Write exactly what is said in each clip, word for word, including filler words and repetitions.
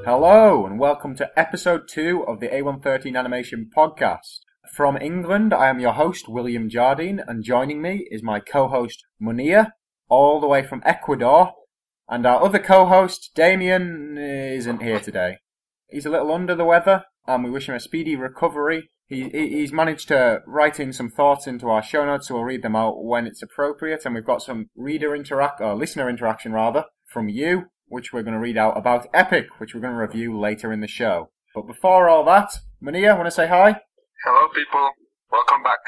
Hello and welcome to episode two of the A one thirteen Animation Podcast. From England, I am your host, William Jardine, and joining me is my co-host, Munir, all the way from Ecuador, and our other co-host, Damien, isn't here today. He's a little under the weather, and we wish him a speedy recovery. He, he's managed to write in some thoughts into our show notes, so we'll read them out when it's appropriate, and we've got some reader interact, or listener interaction rather, from you, which we're going to read out about Epic, which we're going to review later in the show. But before all that, Munir, want to say hi? Hello, people. Welcome back.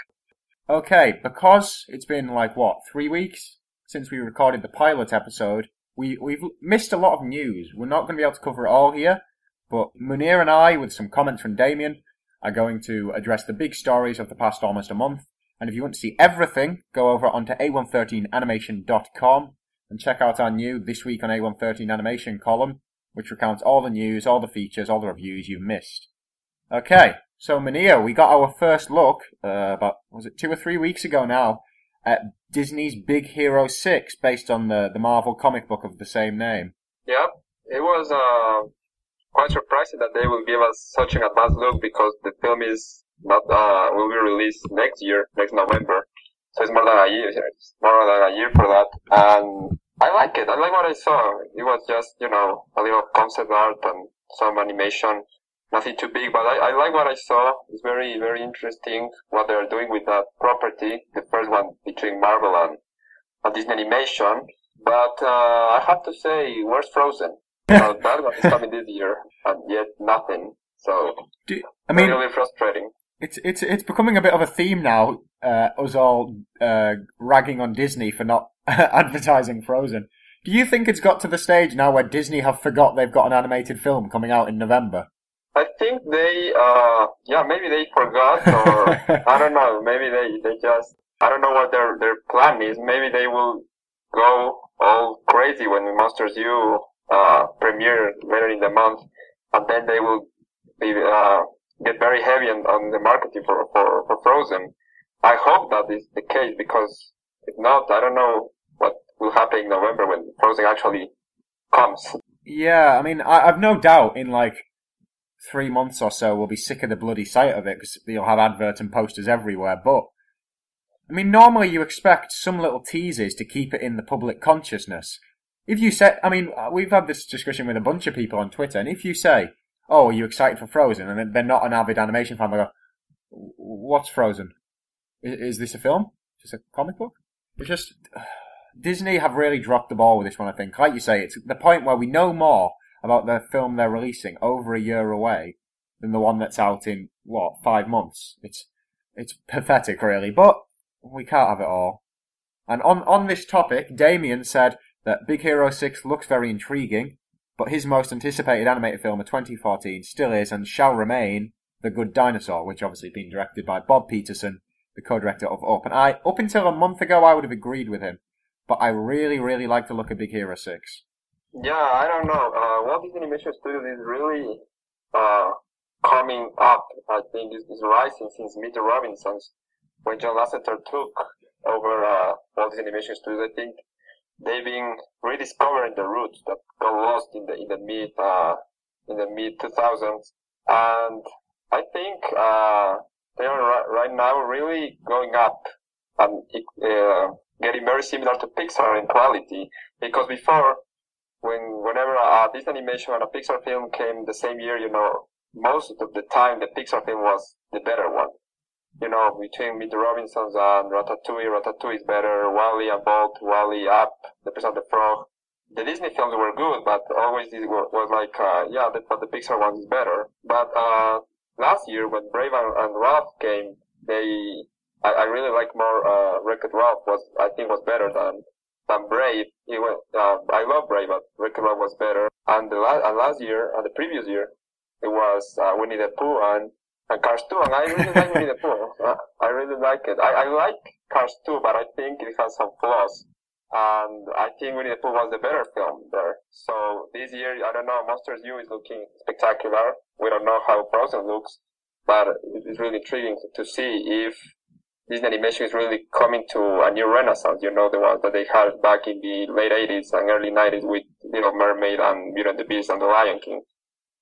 Okay, because it's been like, what, three weeks since we recorded the pilot episode, we, we've missed a lot of news. We're not going to be able to cover it all here, but Munir and I, with some comments from Damien, are going to address the big stories of the past almost a month. And if you want to see everything, go over onto A one thirteen animation dot com. And check out our new This Week on A one thirteen Animation column, which recounts all the news, all the features, all the reviews you missed. Okay, so Munir, we got our first look, uh, about, was it two or three weeks ago now, at Disney's Big Hero six, based on the, the Marvel comic book of the same name. Yep, it was uh, quite surprising that they will give us such an advanced look because the film is not uh, will be released next year, next November. So it's more than a year, it's more than a year for that. And I like it. I like what I saw. It was just, you know, a little concept art and some animation. Nothing too big, but I, I like what I saw. It's very, very interesting what they're doing with that property. The first one between Marvel and, and Disney Animation. But, uh, I have to say, where's Frozen? uh, that one is coming this year, and yet nothing. So, Do, I mean, really frustrating. It's, it's, it's becoming a bit of a theme now, uh, us all, uh, ragging on Disney for not advertising Frozen. Do you think it's got to the stage now where Disney have forgot they've got an animated film coming out in November? I think they, uh, yeah, maybe they forgot, or, I don't know, maybe they, they just, I don't know what their, their plan is. Maybe they will go all crazy when Monsters U, uh, premiere later in the month, and then they will be, uh, get very heavy on, on the marketing for, for, for Frozen. I hope that is the case, because if not, I don't know what will happen in November when Frozen actually comes. Yeah, I mean, I, I've no doubt in like three months or so we'll be sick of the bloody sight of it because you'll have adverts and posters everywhere. But, I mean, normally you expect some little teasers to keep it in the public consciousness. If you say, I mean, we've had this discussion with a bunch of people on Twitter, and if you say, oh, are you excited for Frozen? And they're not an avid animation fan, they go, what's Frozen? Is, is this a film? Is this a comic book? It's just, uh, Disney have really dropped the ball with this one, I think. Like you say, it's the point where we know more about the film they're releasing over a year away than the one that's out in, what, five months. It's, it's pathetic, really, but we can't have it all. And on, on this topic, Damien said that Big Hero six looks very intriguing, but his most anticipated animated film of twenty fourteen still is and shall remain The Good Dinosaur, which obviously been directed by Bob Peterson, the co-director of Up. And I, up until a month ago, I would have agreed with him, but I really, really like the look of Big Hero six. Yeah, I don't know. Uh, Walt Disney Animation Studios is really uh, coming up. I think is, is rising since Meet the Robinsons. When John Lasseter took over uh, Walt Disney Animation Studios, I think they've been rediscovering the roots that got lost in the in the mid uh, in the mid two thousands, and I think uh, they are right, right now really going up and uh, getting very similar to Pixar in quality. Because before, when whenever a Disney animation and a Pixar film came the same year, you know, most of the time the Pixar film was the better one. You know, between Meet the Robinsons and Ratatouille, Ratatouille is better, Wall-E and Bolt, Wall-E, Up, The Princess and the Frog. The Disney films were good, but always it was like, uh, yeah, the, but the Pixar one is better. But, uh, last year when Brave and, and Ralph came, they, I, I really like more, uh, Wreck-It Ralph was, I think was better than, than Brave. It was, uh, I love Brave, but Wreck-It Ralph was better. And the last, and last year, and the previous year, it was, uh, Winnie the Pooh and, And Cars two, and I really like Winnie the Pooh. Uh, I really like it. I, I like Cars two, but I think it has some flaws. And I think Winnie the Pooh was the better film there. So this year, I don't know, Monsters U is looking spectacular. We don't know how Frozen looks, but it's really intriguing to see if Disney animation is really coming to a new renaissance, you know, the ones that they had back in the late eighties and early nineties with Little Mermaid and Beauty and the Beast and The Lion King.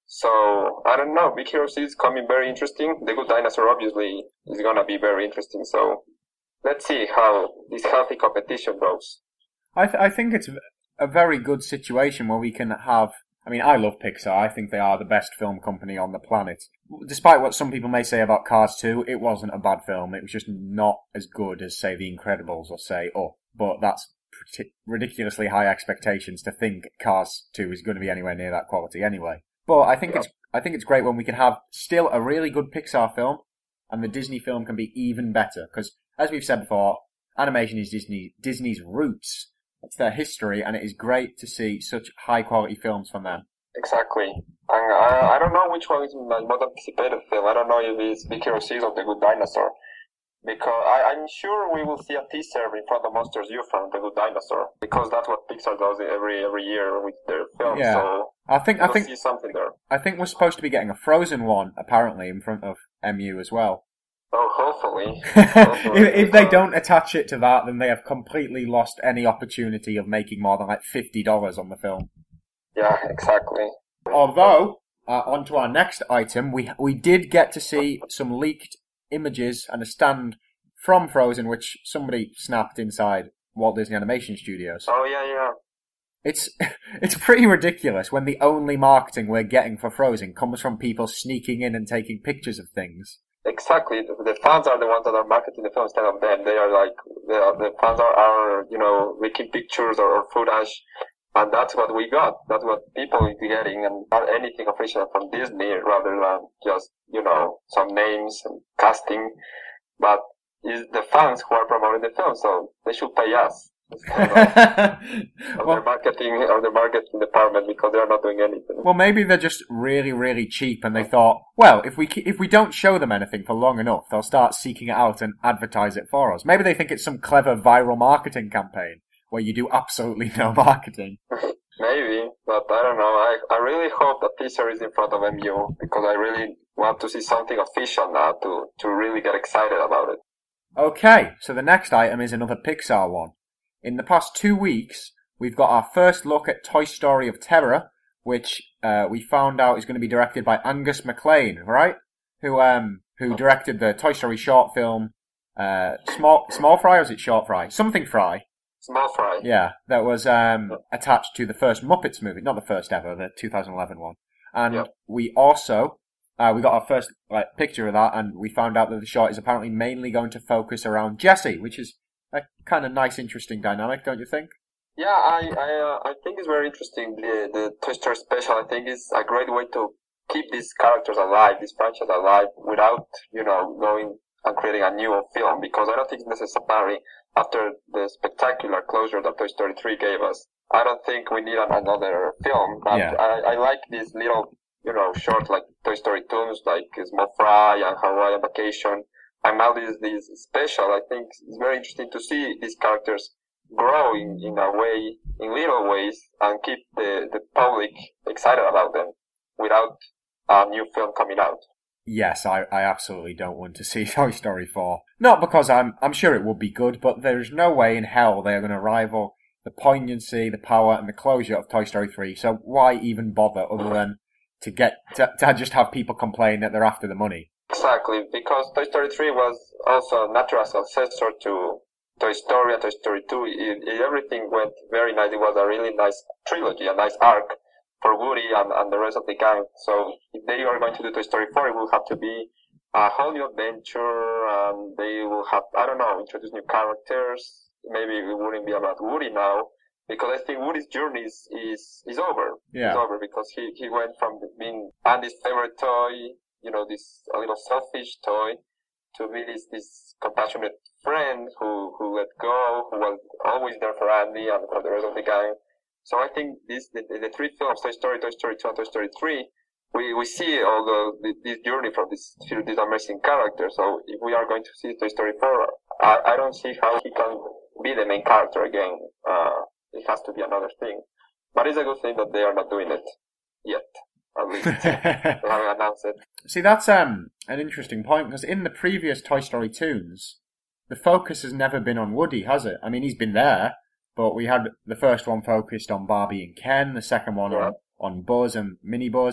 So, I don't know. Big Hero six is coming very interesting. The Good Dinosaur obviously is gonna be very interesting. So, let's see how this healthy competition goes. I, th- I think it's a very good situation where we can have... I mean, I love Pixar. I think they are the best film company on the planet. Despite what some people may say about Cars two, it wasn't a bad film. It was just not as good as, say, The Incredibles or, say, Up. But that's pretty ridiculously high expectations to think Cars two is going to be anywhere near that quality anyway. But I think yeah. it's I think it's great when we can have still a really good Pixar film, and the Disney film can be even better. Because, as we've said before, animation is Disney Disney's roots. It's their history, and it is great to see such high-quality films from them. Exactly. And I, I don't know which one is my most anticipated film. I don't know if it's Big Hero six or The Good Dinosaur. Because I, I'm sure we will see a teaser in front of Monsters U from The Good Dinosaur. Because that's what Pixar does every every year with their films. Yeah. So I think we'll I think see something there. I think we're supposed to be getting a Frozen one, apparently, in front of M U as well. Oh, hopefully. hopefully if, if they don't attach it to that, then they have completely lost any opportunity of making more than like fifty dollars on the film. Yeah, exactly. Although, uh, on to our next item, we we did get to see some leaked images and a stand from Frozen, which somebody snapped inside Walt Disney Animation Studios. Oh, yeah, yeah. It's it's pretty ridiculous when the only marketing we're getting for Frozen comes from people sneaking in and taking pictures of things. Exactly. The fans are the ones that are marketing the film instead of them. They are like, they are, the fans are, are, you know, making pictures or, or footage. And that's what we got. That's what people are getting, and not anything official from Disney rather than just, you know, some names and casting. But it's the fans who are promoting the film, so they should pay us. Instead of, of well, the marketing or the marketing department, because they are not doing anything. Well, maybe they're just really, really cheap, and they thought, well, if we if we don't show them anything for long enough, they'll start seeking it out and advertise it for us. Maybe they think it's some clever viral marketing campaign where you do absolutely no marketing. Maybe, but I don't know. I I really hope that teaser is in front of M U, because I really want to see something official now to to really get excited about it. Okay, so the next item is another Pixar one. In the past two weeks, we've got our first look at Toy Story of Terror, which uh, we found out is going to be directed by Angus MacLane, right? Who um who directed the Toy Story short film, uh, Small Small Fry, or is it Short Fry? Something Fry. Small Fry. Yeah, that was um attached to the first Muppets movie, not the first ever, the two thousand eleven one. And yep. we also uh, we got our first like picture of that, and we found out that the short is apparently mainly going to focus around Jessie, which is a kind of nice, interesting dynamic, don't you think? Yeah, I I, uh, I think it's very interesting. The the Toy Story special, I think, is a great way to keep these characters alive, this franchise alive, without, you know, going and creating a new film. Because I don't think it's necessary after the spectacular closure that Toy Story three gave us. I don't think we need another film. But yeah. I I like these little, you know, short like Toy Story tunes, like Small Fry and Hawaiian Vacation. And now this, this special, I think it's very interesting to see these characters grow in, in a way, in little ways, and keep the, the public excited about them without a new film coming out. Yes, I, I absolutely don't want to see Toy Story four. Not because I'm I'm sure it would be good, but there's no way in hell they're going to rival the poignancy, the power, and the closure of Toy Story three. So why even bother other than to get to, to just have people complain that they're after the money? Exactly, because Toy Story three was also a natural successor to Toy Story and Toy Story two. It, it, everything went very nice. It was a really nice trilogy, a nice arc for Woody and, and the rest of the gang. So if they are going to do Toy Story four, it will have to be a whole new adventure, and they will have, I don't know, introduce new characters. Maybe it wouldn't be about Woody now, because I think Woody's journey is, is, is over. Yeah. It's over because he, he went from being Andy's favorite toy, you know, this a little selfish toy, to be this, this compassionate friend who, who let go, who was always there for Andy and for the rest of the gang. So I think this, the, the three films, Toy Story, Toy Story two, and Toy Story three, we, we see all the, this journey from this, this amazing character. So if we are going to see Toy Story four, I, I don't see how he can be the main character again. Uh, it has to be another thing. But it's a good thing that they are not doing it yet. At least. They haven't announced it. See, that's um an interesting point, because in the previous Toy Story tunes, the focus has never been on Woody, has it? I mean, he's been there, but we had the first one focused on Barbie and Ken, the second one yeah. on, on Buzz and Mini Buzz,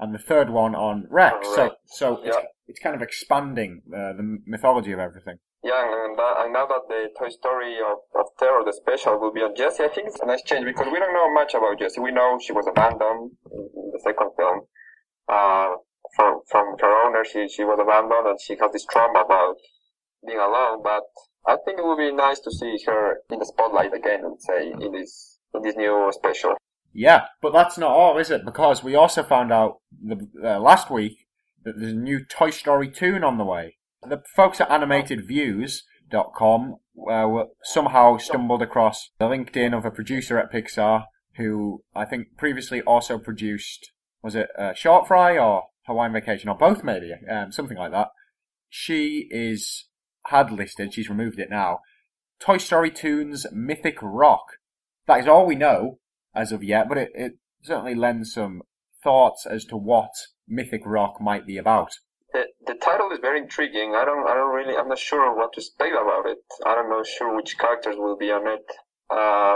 and the third one on Rex. On so Rex. so Yeah. it's, it's kind of expanding uh, the mythology of everything. Yeah, and, that, and now that the Toy Story of, of Terror, the special, will be on Jessie, I think it's a nice change because we don't know much about Jessie. We know she was abandoned in, in the second film. Uh, from from her owner, she, she was abandoned and she has this trauma about being alone, but I think it would be nice to see her in the spotlight again and say in this in this new special. Yeah, but that's not all, is it? Because we also found out the, uh, last week that there's a new Toy Story tune on the way. The folks at animated views dot com uh, somehow stumbled across the LinkedIn of a producer at Pixar who I think previously also produced, was it uh, Short Fry or Hawaiian Vacation, or both maybe, um, something like that. She is, had listed, she's removed it now, Toy Story Tunes Mythic Rock. That is all we know as of yet, but it, it certainly lends some thoughts as to what Mythic Rock might be about. The, the title is very intriguing. I don't, I don't really, I'm not sure what to expect about it. I don't know sure which characters will be on it. Uh,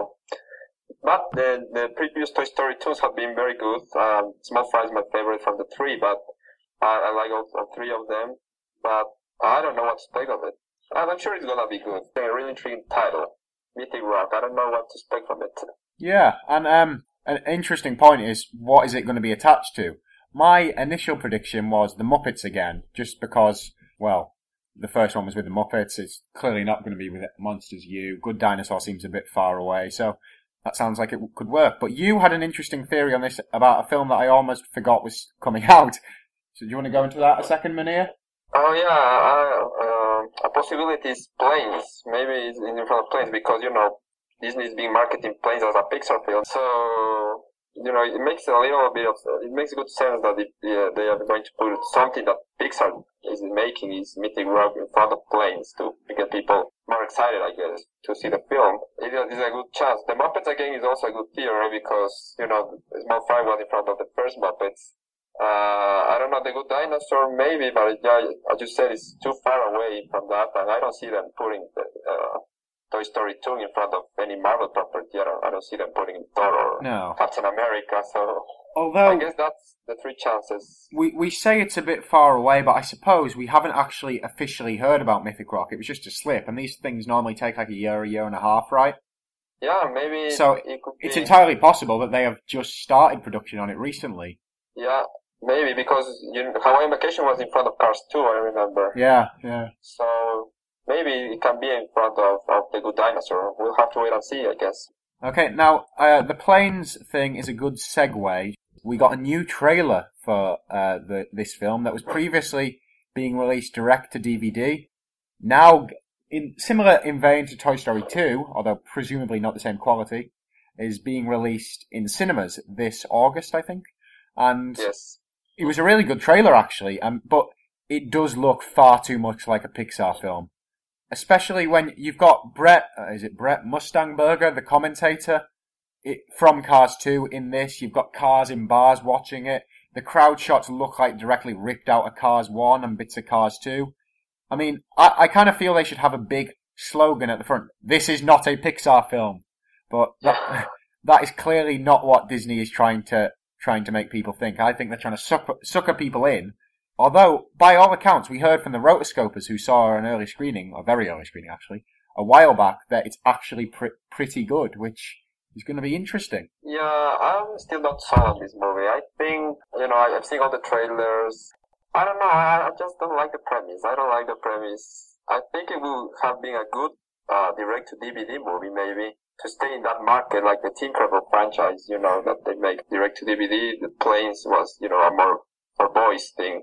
but the, the previous Toy Story tunes have been very good. Um, Small Fry is my favorite from the three, but I, I like all, all three of them. But I don't know what to expect of it. I'm sure it's gonna be good. It's a really intriguing title. Mythic Rock. I don't know what to expect from it. Yeah, and um, an interesting point is, what is it going to be attached to? My initial prediction was the Muppets again, just because, well, the first one was with the Muppets. It's clearly not going to be with Monsters U. Good Dinosaur seems a bit far away, so that sounds like it could work. But you had an interesting theory on this about a film that I almost forgot was coming out. So do you want to go into that a second, Munir? Oh yeah, I, uh, a possibility is planes. Maybe it's in front of planes because, you know, Disney is being marketing planes as a Pixar film. So, you know, it makes a little bit of, it makes good sense that it, yeah, they are going to put something that Pixar is making, is Mythic Rock in front of planes to get people more excited, I guess, to see the film. It is a good chance. The Muppets again is also a good theory because, you know, Small Fry was in front of the first Muppets. Uh, I don't know, The Good Dinosaur maybe, but yeah, as you said, it's too far away from that, and I don't see them putting the, uh, Toy Story two in front of any Marvel property. I don't, I don't see them putting Thor or no. Captain America, so although I guess that's the three chances. We we say it's a bit far away, but I suppose we haven't actually officially heard about Mythic Rock. It was just a slip, and these things normally take like a year, a year and a half, right? Yeah, maybe so it could be. It's entirely possible that they have just started production on it recently. Yeah, maybe, because you know, Hawaiian Vacation was in front of Cars two, I remember. Yeah, yeah. So maybe it can be in front of, of The Good Dinosaur. We'll have to wait and see, I guess. Okay, now, uh, the planes thing is a good segue. We got a new trailer for uh, the, this film that was previously being released direct to D V D. Now, in similar in vein to Toy Story two, although presumably not the same quality, is being released in cinemas this August, I think. And yes. It was a really good trailer, actually, um, but it does look far too much like a Pixar film. Especially when you've got Brett, uh, is it Brett Mustangberger, the commentator, it, from Cars two in this. You've got cars in bars watching it. The crowd shots look like directly ripped out of Cars one and bits of Cars two. I mean, I, I kind of feel they should have a big slogan at the front. This is not a Pixar film. But that, that is clearly not what Disney is trying to trying to make people think. I think they're trying to sucker, sucker people in. Although, by all accounts, we heard from the rotoscopers who saw an early screening, a very early screening actually, a while back, that it's actually pr- pretty good, which is going to be interesting. Yeah, I'm still not sold on this movie. I think, you know, I've seen all the trailers. I don't know, I, I just don't like the premise. I don't like the premise. I think it will have been a good uh, direct-to-D V D movie, maybe, to stay in that market, like the Tinkerbell franchise, you know, that they make direct-to-D V D. The Planes was, you know, a more for boys thing.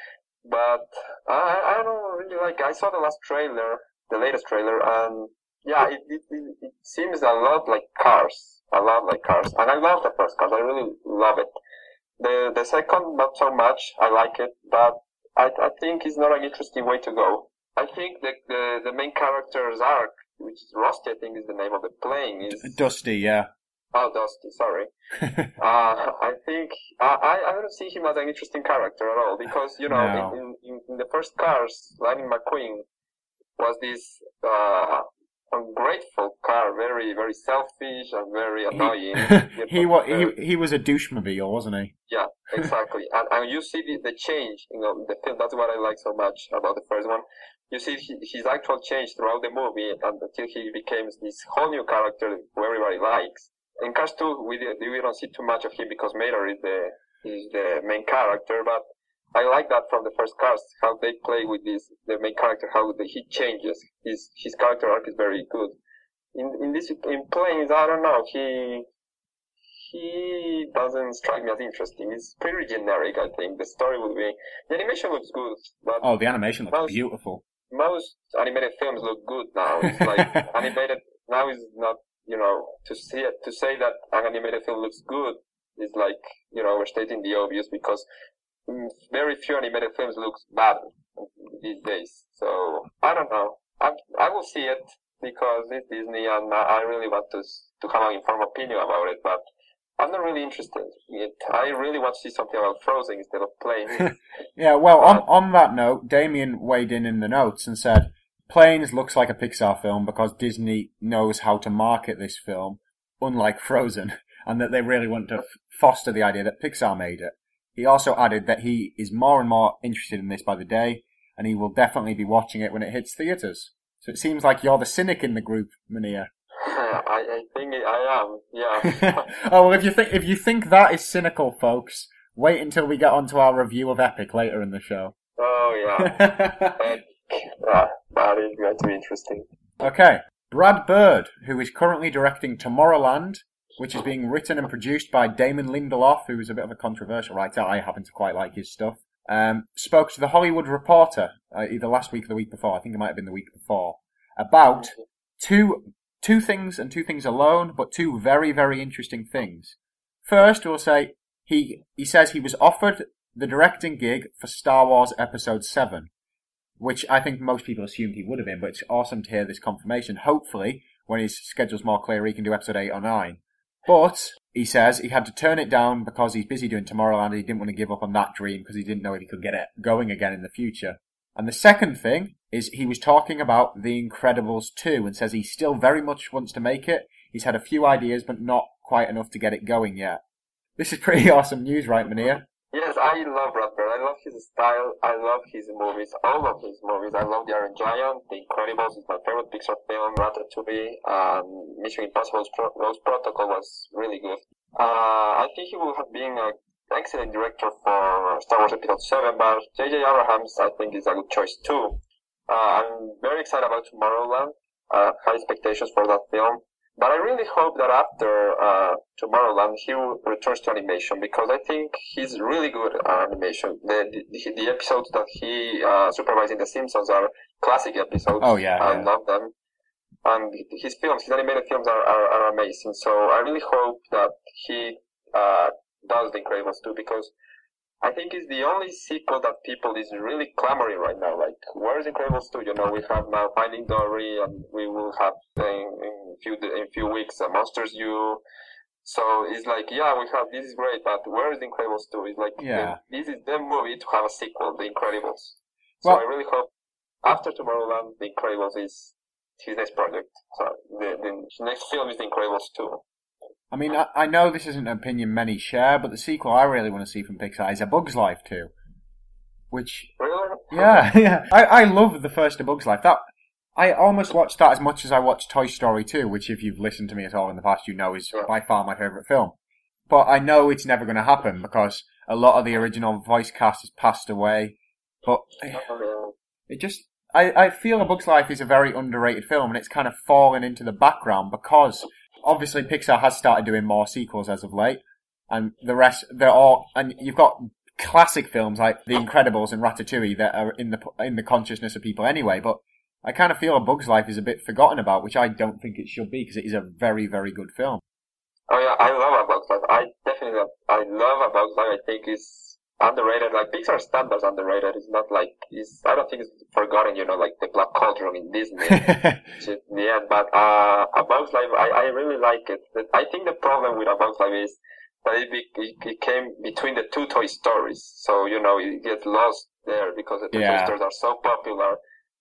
But I, I don't really like. I saw the last trailer, the latest trailer, and yeah, it, it it it seems a lot like Cars, a lot like Cars, and I love the first Cars. I really love it. The the second, not so much. I like it, but I I think it's not an interesting way to go. I think the the the main character's arc, which is Rusty, I think is the name of the plane, is Dusty, yeah. Oh, Dusty, sorry. uh, I think, uh, I, I don't see him as an interesting character at all, because, you know, no. in, in, in the first Cars, Lightning McQueen was this, uh, ungrateful car, very very selfish and very annoying. He he, was, he he was a douchemobile, wasn't he? Yeah, exactly. and and you see the, the change, you know, the film. That's what I like so much about the first one. You see his, his actual change throughout the movie, and until he becomes this whole new character who everybody likes. In Cars two, we we don't see too much of him because Mater is the is the main character, but I like that from the first Cars, how they play with this, the main character, how the, he changes. His his character arc is very good. In in this in Planes, I don't know. He he doesn't strike me as interesting. It's pretty generic. I think the story will be the animation looks good, but oh, the animation looks most, beautiful. Most animated films look good now. It's like animated now is not, you know, to see it, to say that an animated film looks good is like, you know, overstating the obvious, because very few animated films look bad these days. So I don't know. I I will see it because it's Disney, and I really want to to have an informed opinion about it. But I'm not really interested in it. I really want to see something about Frozen instead of Planes. Yeah. Well, on on that note, Damien weighed in in the notes and said Planes looks like a Pixar film because Disney knows how to market this film, unlike Frozen, and that they really want to f- foster the idea that Pixar made it. He also added that he is more and more interested in this by the day, and he will definitely be watching it when it hits theatres. So it seems like you're the cynic in the group, Mania. I, I think I am, yeah. Oh, well, if you think if you think that is cynical, folks, wait until we get onto our review of Epic later in the show. Oh, yeah. and, yeah, that is going to be interesting. Okay. Brad Bird, who is currently directing Tomorrowland, which is being written and produced by Damon Lindelof, who is a bit of a controversial writer. I happen to quite like his stuff. Um, spoke to The Hollywood Reporter, uh, either last week or the week before, I think it might have been the week before, about two two things and two things alone, but two very, very interesting things. First, we'll say he he says he was offered the directing gig for Star Wars Episode seven, which I think most people assumed he would have been, but it's awesome to hear this confirmation. Hopefully, when his schedule's more clear, he can do Episode eight or nine. But he says he had to turn it down because he's busy doing Tomorrowland and he didn't want to give up on that dream because he didn't know if he could get it going again in the future. And the second thing is he was talking about The Incredibles two and says he still very much wants to make it. He's had a few ideas but not quite enough to get it going yet. This is pretty awesome news, right, Mania? Yes, I love Brad Bird. I love his style. I love his movies. All of his movies. I love The Iron Giant. The Incredibles is my favorite Pixar film. Ratatouille. Um, Mission Impossible Ghost Protocol was really good. Uh, I think he would have been an excellent director for Star Wars Episode seven, but J J Abrams, I think, is a good choice too. Uh, I'm very excited about Tomorrowland. Uh, high expectations for that film. But I really hope that after uh, Tomorrowland, he returns to animation, because I think he's really good at animation. The the, the episodes that he uh, supervised in The Simpsons are classic episodes. Oh, yeah. I yeah. love them. And his films, his animated films are, are, are amazing. So I really hope that he uh, does The Incredibles too, because I think it's the only sequel that people is really clamoring right now. Like, where's Incredibles two? You know, we have now Finding Dory, and we will have in, in few in few weeks uh, Monsters U. So it's like, yeah, we have, this is great, but where is Incredibles two? It's like, yeah. the, this is the movie to have a sequel, The Incredibles. So well, I really hope after Tomorrowland, The Incredibles is his next project. So the, the next film is The Incredibles two. I mean, I, I know this isn't an opinion many share, but the sequel I really want to see from Pixar is A Bug's Life two. Which, really? yeah, yeah. I, I love the first A Bug's Life. That I almost watched that as much as I watched Toy Story two, which if you've listened to me at all in the past, you know is yeah. by far my favourite film. But I know it's never going to happen because a lot of the original voice cast has passed away. But Oh, it just, I, I feel A Bug's Life is a very underrated film, and it's kind of fallen into the background because obviously Pixar has started doing more sequels as of late, and the rest, they're all, and you've got classic films like The Incredibles and Ratatouille that are in the in the consciousness of people anyway, but I kind of feel A Bug's Life is a bit forgotten about, which I don't think it should be, because it is a very, very good film. Oh yeah, I love A Bug's Life. I definitely love, I love A Bug's Life. I think it's underrated. Like, Pixar standards underrated. It's not like, it's, I don't think it's forgotten, you know, like the Black Cauldron in Disney. in the end, but, uh, A Bug's Life, I, I really like it. I think the problem with A Bug's Life is that it, be, it came between the two Toy Stories. So, you know, it gets lost there because the two yeah. Toy Stories are so popular.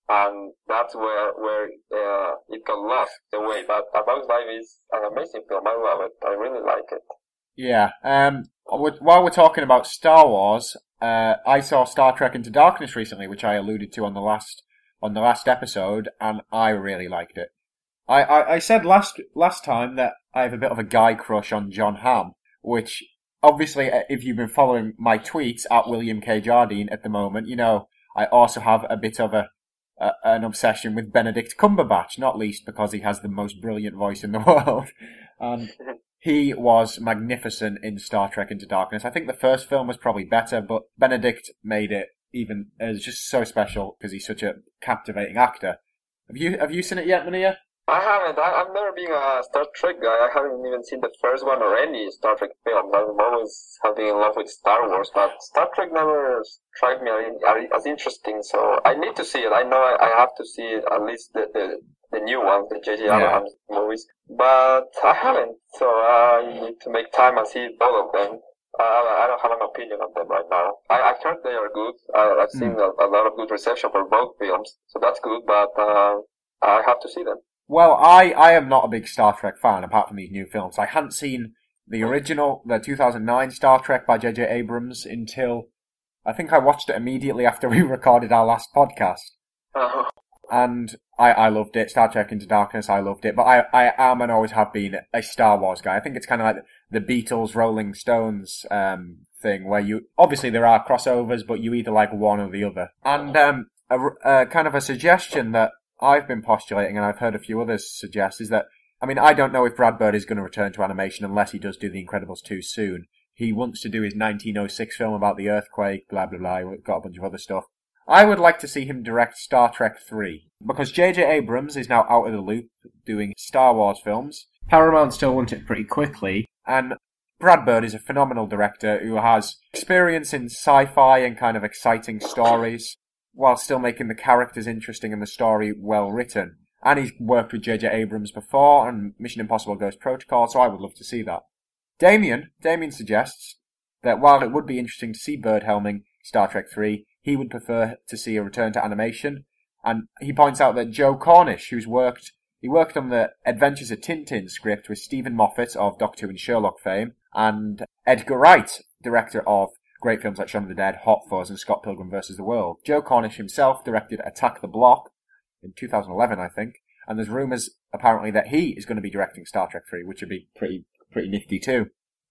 and that's where where uh, it got lost the way. But A Bug's Life is an amazing film. I love it. I really like it. Yeah. Um. While we're talking about Star Wars, uh, I saw Star Trek Into Darkness recently, which I alluded to on the last on the last episode, and I really liked it. I, I, I said last last time that I have a bit of a guy crush on John Hamm, which obviously, if you've been following my tweets at William K. Jardine at the moment, you know I also have a bit of a, a an obsession with Benedict Cumberbatch, not least because he has the most brilliant voice in the world. And he was magnificent in Star Trek Into Darkness. I think the first film was probably better, but Benedict made it even, it was just so special because he's such a captivating actor. Have you have you seen it yet, Mania? I haven't. I, I've never been a Star Trek guy. I haven't even seen the first one or any Star Trek film. I'm always have been in love with Star Wars, but Star Trek never struck me as interesting. So I need to see it. I know I, I have to see it, at least the the, the new ones, the J J Abrams yeah. movies. But I haven't. So I need to make time and see both of them. Uh, I don't have an opinion on them right now. I, I heard they are good. Uh, I've seen mm. a, a lot of good reception for both films, so that's good. But uh, I have to see them. Well, I, I am not a big Star Trek fan, apart from these new films. I hadn't seen the original, the two thousand nine Star Trek by J J Abrams until, I think I watched it immediately after we recorded our last podcast. Uh-huh. And I, I loved it. Star Trek Into Darkness, I loved it. But I, I am and always have been a Star Wars guy. I think it's kind of like the Beatles, Rolling Stones um, thing, where you, obviously there are crossovers, but you either like one or the other. And um, a, a kind of a suggestion that I've been postulating, and I've heard a few others suggest, is that, I mean, I don't know if Brad Bird is going to return to animation unless he does do The Incredibles two soon. He wants to do his nineteen oh six film about the earthquake, blah, blah, blah. We've got a bunch of other stuff. I would like to see him direct Star Trek three, because J J Abrams is now out of the loop doing Star Wars films. Paramount still want it pretty quickly, and Brad Bird is a phenomenal director who has experience in sci-fi and kind of exciting stories, while still making the characters interesting and the story well written. And he's worked with J J Abrams before on Mission Impossible Ghost Protocol, so I would love to see that. Damien, Damien suggests that while it would be interesting to see Bird helming Star Trek three, he would prefer to see a return to animation. And he points out that Joe Cornish, who's worked, he worked on the Adventures of Tintin script with Stephen Moffat of Doctor Who and Sherlock fame, and Edgar Wright, director of great films like Shaun of the Dead, Hot Fuzz, and Scott Pilgrim versus the World. Joe Cornish himself directed Attack the Block in two thousand eleven, I think, and there's rumours apparently that he is going to be directing Star Trek three, which would be pretty pretty nifty too.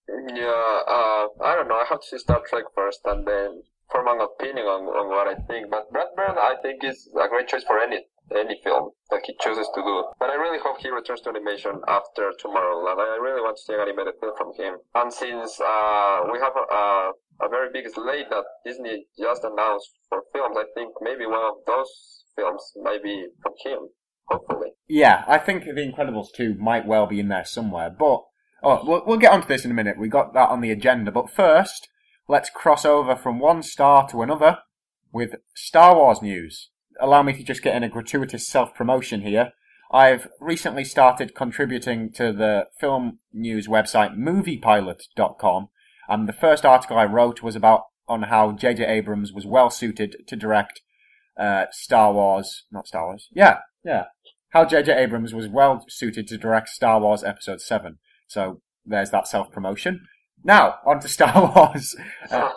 Yeah, uh, I don't know. I have to see Star Trek first and then form an opinion on, on what I think. But Brad Bird, I think, is a great choice for any any film that he chooses to do. But I really hope he returns to animation after Tomorrowland. I really want to see an animated film from him. And since uh, we have a, a very big slate that Disney just announced for films, I think maybe one of those films might be from him, hopefully. Yeah, I think The Incredibles two might well be in there somewhere. But oh, we'll, we'll get onto this in a minute. We got that on the agenda. But first, let's cross over from one star to another with Star Wars news. Allow me to just get in a gratuitous self-promotion here. I've recently started contributing to the film news website movie pilot dot com, and the first article I wrote was about on how J J Abrams was well suited to direct uh, Star Wars, not Star Wars, yeah, yeah, how J J Abrams was well suited to direct Star Wars Episode seven. So there's that self-promotion. Now, on to Star Wars. Uh,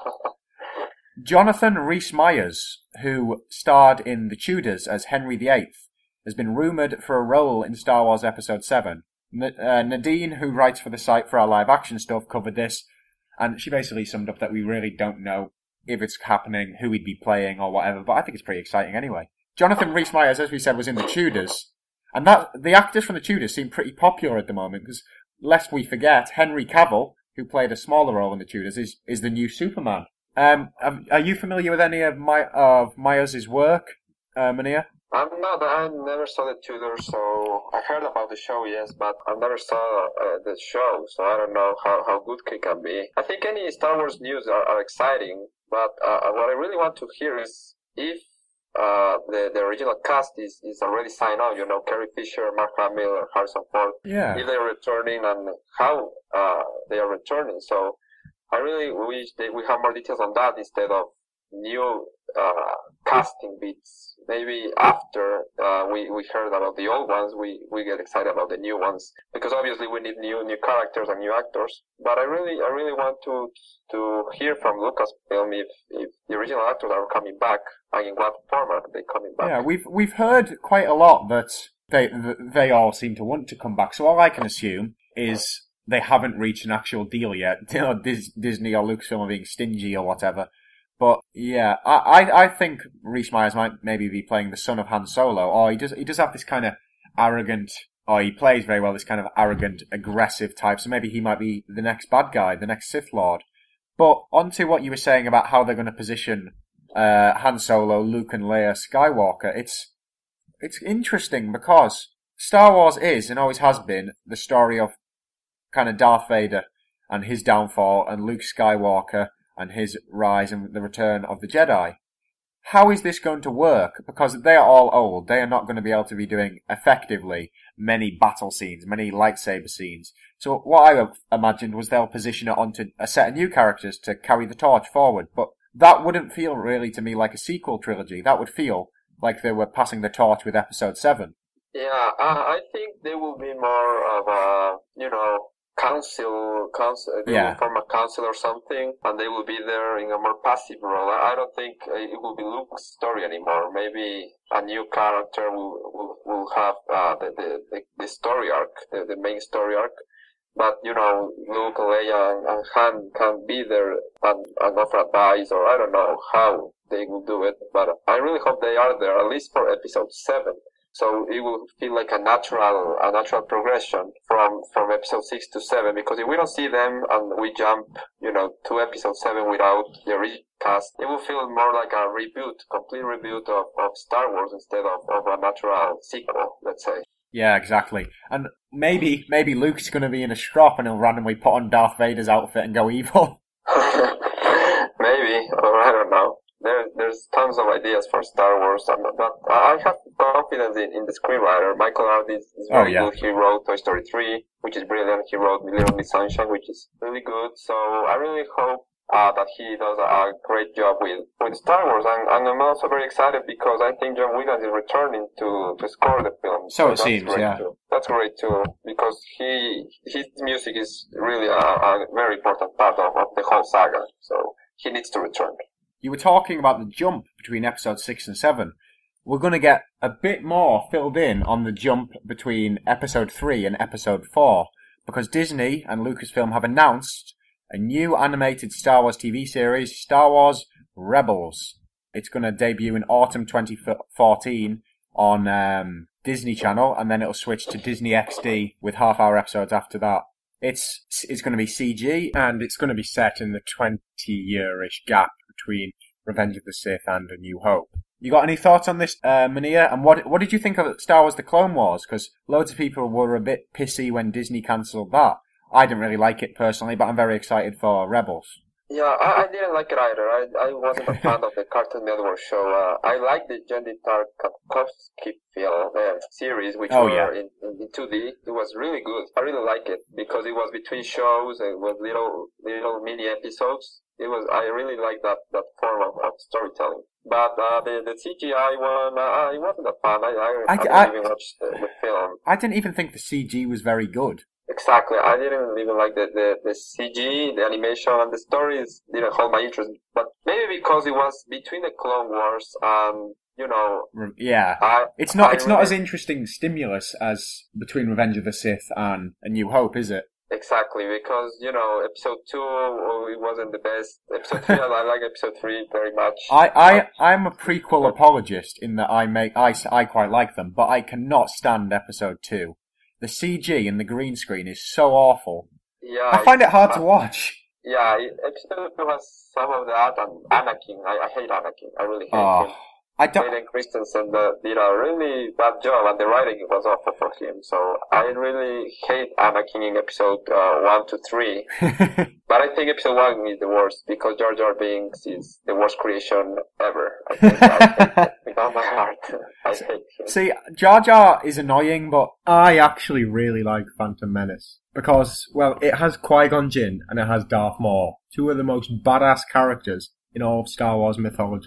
Jonathan Rhys-Meyers, who starred in The Tudors as Henry the Eighth, has been rumoured for a role in Star Wars Episode seven. N- uh, Nadine, who writes for the site for our live action stuff, covered this, and she basically summed up that we really don't know if it's happening, who he'd be playing, or whatever, but I think it's pretty exciting anyway. Jonathan Rhys-Meyers, as we said, was in The Tudors, and that the actors from The Tudors seem pretty popular at the moment, because, lest we forget, Henry Cavill, who played a smaller role in The Tudors, is, is the new Superman. Um, are you familiar with any of my of Myers' work, uh, Mania? I'm not. I never saw The Tudors, so I heard about the show, yes, but I never saw uh, the show, so I don't know how, how good it can be. I think any Star Wars news are, are exciting, but uh, what I really want to hear is if uh, the the original cast is, is already signed on. You know, Carrie Fisher, Mark Hamill, Harrison Ford. Yeah. If they're returning and how uh, they are returning. So I really wish that we have more details on that instead of new uh, casting beats. Maybe after uh, we we heard about the old ones, we, we get excited about the new ones because obviously we need new new characters and new actors. But I really I really want to to hear from Lucasfilm if if the original actors are coming back and in what format they're coming back. Yeah, we've we've heard quite a lot that they they all seem to want to come back. So all I can assume is they haven't reached an actual deal yet. You know, Disney or Lucasfilm are being stingy or whatever. But yeah, I, I, I think Rhys Meyers might maybe be playing the son of Han Solo, or he does he does have this kind of arrogant, or he plays very well this kind of arrogant, aggressive type. So maybe he might be the next bad guy, the next Sith Lord. But onto what you were saying about how they're going to position uh, Han Solo, Luke, and Leia Skywalker. It's it's interesting because Star Wars is and always has been the story of kind of Darth Vader and his downfall, and Luke Skywalker and his rise and the return of the Jedi. How is this going to work? Because they are all old. They are not going to be able to be doing effectively many battle scenes, many lightsaber scenes. So what I imagined was they'll position it onto a set of new characters to carry the torch forward. But that wouldn't feel really to me like a sequel trilogy. That would feel like they were passing the torch with Episode seven. Yeah, uh, I think they will be more of a, you know, council, council, they yeah. will form a council or something, and they will be there in a more passive role. I don't think it will be Luke's story anymore. Maybe a new character will will, will have uh, the, the the story arc, the, the main story arc. But you know, Luke, Leia, and, and Han can be there and, and offer advice, or I don't know how they will do it. But I really hope they are there, at least for Episode Seven. So it will feel like a natural, a natural progression from, from episode six to seven, because if we don't see them and we jump, you know, to episode seven without the original cast, it will feel more like a reboot, complete reboot of, of Star Wars instead of, of a natural sequel, let's say. Yeah, exactly. And maybe, maybe Luke's gonna be in a strop and he'll randomly put on Darth Vader's outfit and go evil. Maybe, or I don't know. There, there's tons of ideas for Star Wars, but I have confidence in, in the screenwriter. Michael Ard is, is very oh, yeah. good. He wrote Toy Story three, which is brilliant. He wrote Little Miss Sunshine, which is really good. So I really hope uh, that he does a great job with, with Star Wars. And, and I'm also very excited because I think John Williams is returning to, to score the film. So, so it seems, yeah. Too. That's great too, because he his music is really a, a very important part of, of the whole saga. So he needs to return. You were talking about the jump between episode six and seven. We're going to get a bit more filled in on the jump between episode three and episode four, because Disney and Lucasfilm have announced a new animated Star Wars T V series, Star Wars Rebels. It's going to debut in autumn twenty fourteen on um, Disney Channel, and then it'll switch to Disney X D with half-hour episodes after that. It's it's going to be C G, and it's going to be set in the twenty-year-ish gap between Revenge of the Sith and A New Hope. You got any thoughts on this, uh, Mania? And what what did you think of Star Wars The Clone Wars? Because loads of people were a bit pissy when Disney cancelled that. I didn't really like it personally, but I'm very excited for Rebels. Yeah, I, I didn't like it either. I I wasn't a fan of the Cartoon Network show. Uh, I liked the Genndy Tartakovsky film uh, series, which oh, were yeah. in, in, in two D. It was really good. I really liked it because it was between shows. It was little little mini episodes. It was. I really liked that, that form of, of storytelling. But uh, the the C G I one, uh, I wasn't a fan. I I, I, I didn't I, even watch the, the film. I didn't even think the C G was very good. Exactly. I didn't even like the, the, the C G, the animation, and the stories didn't hold my interest. But maybe because it was between the Clone Wars and, you know... Yeah. I, it's not I It's really, not as interesting stimulus as between Revenge of the Sith and A New Hope, is it? Exactly, because, you know, episode two, oh, it wasn't the best. Episode three, I like episode three very much. I, I, I'm a prequel apologist in that I make, I, I quite like them, but I cannot stand episode two. The C G and the green screen is so awful. Yeah, I find it hard uh, to watch. Yeah, episode two has some of that, and Anakin, I, I hate Anakin. I really hate oh, him. I don't... Hayden Christensen uh, did a really bad job, and the writing was awful for him. So I really hate Anakin in episode uh, one to three. But I think episode one is the worst because Jar Jar Binks is the worst creation ever. I think I hate with all my heart. I hate him. See, Jar Jar is annoying, but I actually really like Phantom Menace because, well, it has Qui-Gon Jinn and it has Darth Maul, two of the most badass characters in all of Star Wars mythology.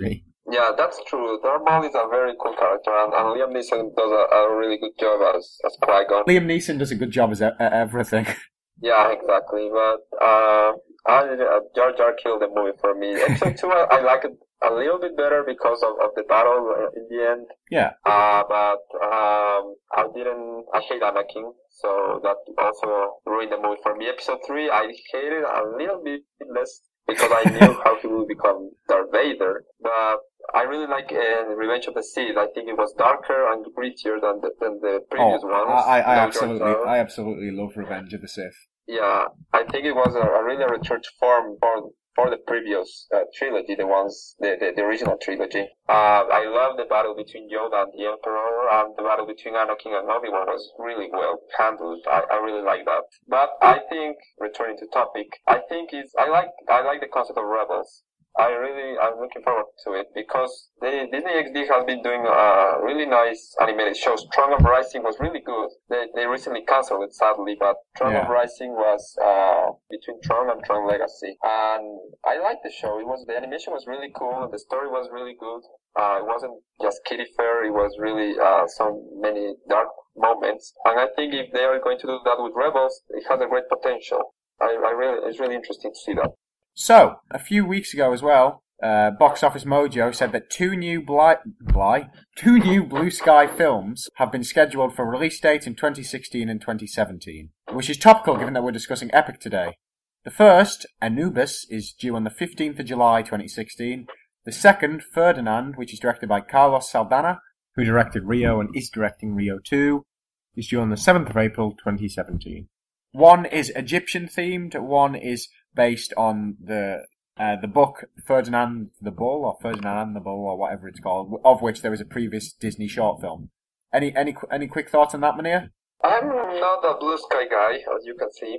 Yeah, that's true. Darth Maul is a very cool character, and, and Liam Neeson does a, a really good job as as Qui-Gon. Liam Neeson does a good job as e- everything. Yeah, exactly. But uh, I, uh, Jar Jar killed the movie for me. Episode two, I, I like it a little bit better because of, of the battle uh, in the end. Yeah. Uh, but um, I didn't. I hate Anakin, so that also ruined the movie for me. Episode three, I hated a little bit less because I knew how he would become Darth Vader. But I really like uh, Revenge of the Sith. I think it was darker and grittier than the, than the previous oh, ones. I, I No absolutely, Jar Jar. I absolutely love Revenge of the Sith. Yeah, I think it was a, a really a return form for for the previous uh, trilogy, the ones the, the the original trilogy. Uh, I love the battle between Yoda and the Emperor, and the battle between Anakin and Obi-Wan was really well handled. I, I really like that. But I think, returning to topic, I think it's I like I like the concept of Rebels. I really, I'm looking forward to it because they, Disney X D has been doing a really nice animated show. Throne of Rising was really good. They, they recently canceled it, sadly, but Throne Yeah. of Rising was, uh, between Throne and Throne Legacy. And I liked the show. It was, the animation was really cool. The story was really good. Uh, it wasn't just kiddie fair. It was really, uh, so many dark moments. And I think if they are going to do that with Rebels, it has a great potential. I, I really, it's really interesting to see that. So, a few weeks ago as well, uh, Box Office Mojo said that two new Bly, Bly, two new Blue Sky films have been scheduled for release dates in twenty sixteen and twenty seventeen, which is topical given that we're discussing Epic today. The first, Anubis, is due on the fifteenth of July twenty sixteen. The second, Ferdinand, which is directed by Carlos Saldana, who directed Rio and is directing Rio two, is due on the seventh of April twenty seventeen. One is Egyptian themed, one is based on the uh, the book Ferdinand the Bull, or Ferdinand and the Bull, or whatever it's called, of which there was a previous Disney short film. Any any any quick thoughts on that, Mania? I'm not a Blue Sky guy, as you can see.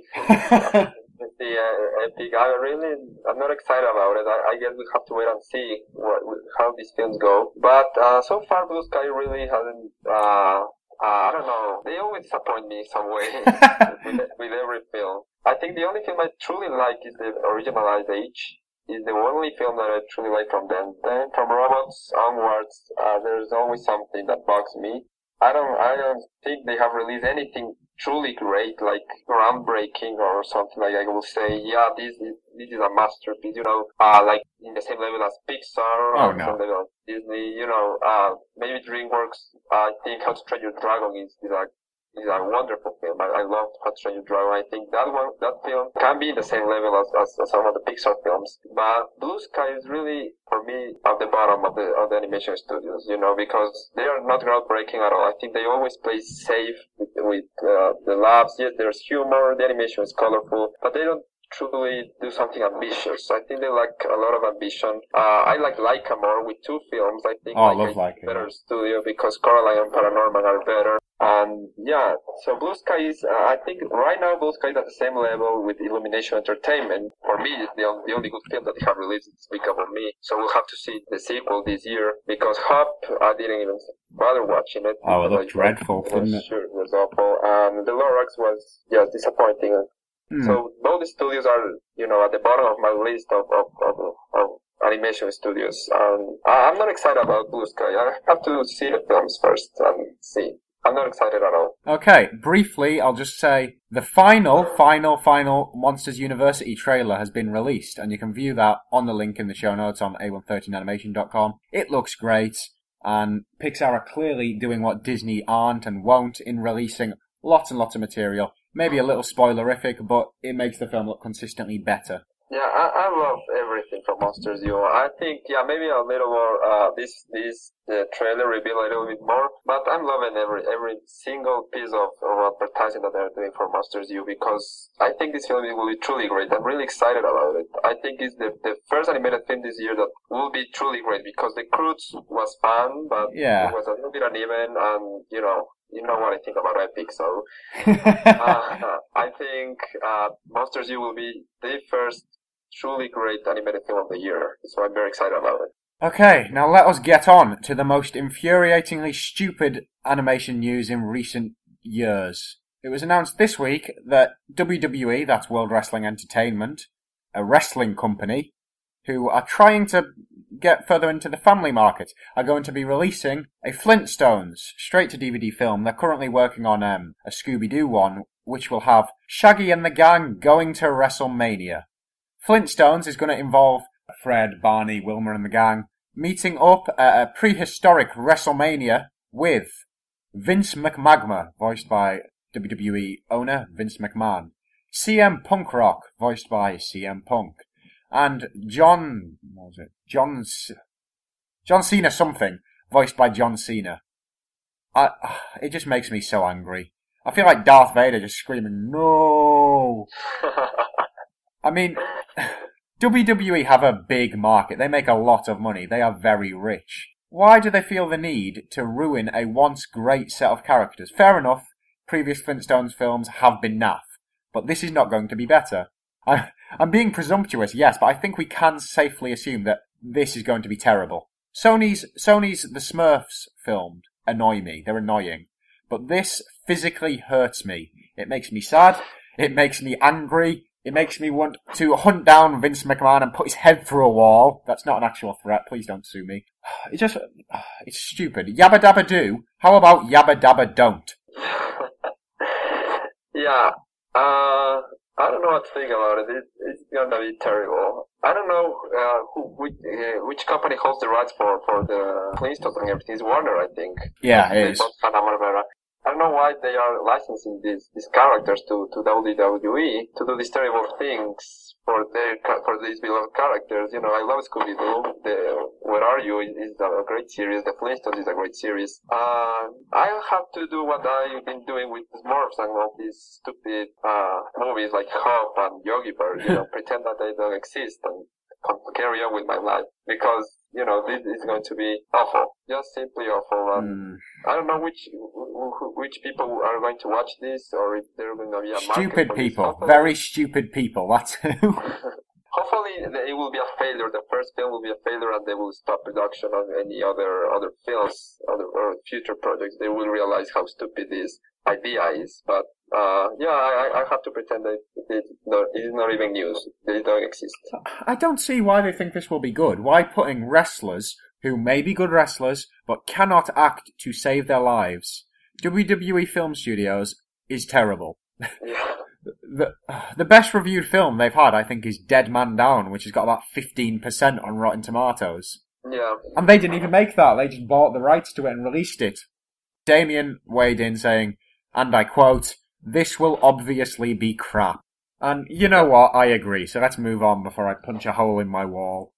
the uh, Epic, I really, I'm not excited about it. I, I guess we have to wait and see what, how these films go. But uh, so far, Blue Sky really hasn't. Uh, Uh, I don't know. They always disappoint me in some way with, with every film. I think the only film I truly like is the original Ice Age. Is the only film that I truly like from them. Then from Robots onwards, uh, there's always something that bugs me. I don't, I don't think they have released anything truly great, like groundbreaking or something like I will say, yeah, this is, this is a masterpiece, you know, uh, like in the same level as Pixar, Oh, or no. same level as Disney, you know, uh, maybe DreamWorks, I think How to Train Your Dragon is, is a, is a wonderful film. I, I love How to Train Your Dragon. I think that one, that film can be in the same level as, as, as some of the Pixar films. But Blue Sky is really, for me, at the bottom of the, of the animation studios, you know, because they are not groundbreaking at all. I think they always play safe with, with uh, the labs. Yes, there's humor, the animation is colorful, but they don't truly do something ambitious. I think they lack a lot of ambition. Uh, I like Laika more with two films. I think Oh, I Laika love is Laika, a better yeah. studio because Coraline and Paranorman are better. And yeah, so Blue Sky is, uh, I think right now Blue Sky is at the same level with Illumination Entertainment. For me, it's the, on- the only good film that they have released is Despicable Me. So we'll have to see the sequel this year because Hop, I didn't even bother watching it. Oh, it because looked I- dreadful, it didn't was, it? Sure, it was awful. And The Lorax was just disappointing. Hmm. So both the studios are, you know, at the bottom of my list of, of, of, of animation studios. Um, I- I'm not excited about Blue Sky. I have to see the films first and see. I'm not excited at all. Okay, briefly, I'll just say the final, final, final Monsters University trailer has been released, and you can view that on the link in the show notes on A one thirteen animation dot com. It looks great, and Pixar are clearly doing what Disney aren't and won't in releasing lots and lots of material. Maybe a little spoilerific, but it makes the film look consistently better. Yeah, I, I love everything from Monsters U. I think, yeah, maybe a little more, uh, this, this, the trailer reveal a little bit more, but I'm loving every, every single piece of, of advertising that they're doing for Monsters U because I think this film will be truly great. I'm really excited about it. I think it's the, the first animated film this year that will be truly great because The Croods was fun, but Yeah. it was a little bit uneven and, you know, you know what I think about Epic, so, uh, I think, uh, Monsters U will be the first truly great animated film of the year, so I'm very excited about it. Okay, now let us get on to the most infuriatingly stupid animation news in recent years. It was announced this week that W W E, that's World Wrestling Entertainment, a wrestling company, who are trying to get further into the family market, are going to be releasing a Flintstones straight-to-D V D film. They're currently working on um, a Scooby-Doo one, which will have Shaggy and the gang going to WrestleMania. Flintstones is going to involve Fred, Barney, Wilma and the gang meeting up at a prehistoric WrestleMania with Vince McMahon, voiced by W W E owner Vince McMahon, C M Punk Rock, voiced by C M Punk, and John, what was it? John, John Cena something, voiced by John Cena. I, it just makes me so angry. I feel like Darth Vader just screaming, no! I mean, W W E have a big market. They make a lot of money. They are very rich. Why do they feel the need to ruin a once great set of characters? Fair enough, previous Flintstones films have been naff, but this is not going to be better. I, I'm being presumptuous, yes, but I think we can safely assume that this is going to be terrible. Sony's, Sony's The Smurfs filmed annoy me. They're annoying. But this physically hurts me. It makes me sad. It makes me angry. It makes me want to hunt down Vince McMahon and put his head through a wall. That's not an actual threat. Please don't sue me. It's just, it's stupid. Yabba dabba do. How about yabba dabba don't? Yeah. Uh, I don't know what to think about it. it it's gonna be terrible. I don't know uh, who, which, uh, which company holds the rights for, for the Flintstones and everything. It's Warner, I think. Yeah, it is. Hanna-Barbera. I don't know why they are licensing these these characters to, to W W E to do these terrible things for their for these beloved characters. You know, I love Scooby-Doo. The Where Are You is, is a great series. The Flintstones is a great series. Uh, I have to do what I've been doing with the Smurfs and all these stupid uh, movies like Hop and Yogi Bear. You know, pretend that they don't exist and carry on with my life because, you know, this is going to be awful. Just simply awful. And mm. I don't know which which people are going to watch this or if there are going to be a stupid people. Very stupid people. That's who. Hopefully it will be a failure. The first film will be a failure and they will stop production of any other other films, other or future projects. They will realize how stupid this idea is. But uh, yeah, I, I have to pretend that it, not, it is not even news. They don't exist. I don't see why they think this will be good. Why putting wrestlers who may be good wrestlers but cannot act to save their lives? W W E Film Studios is terrible. Yeah. The the best reviewed film they've had, I think, is Dead Man Down, which has got about fifteen percent on Rotten Tomatoes. Yeah. And they didn't even make that. They just bought the rights to it and released it. Damien weighed in saying, and I quote, "This will obviously be crap." And you know what? I agree. So let's move on before I punch a hole in my wall.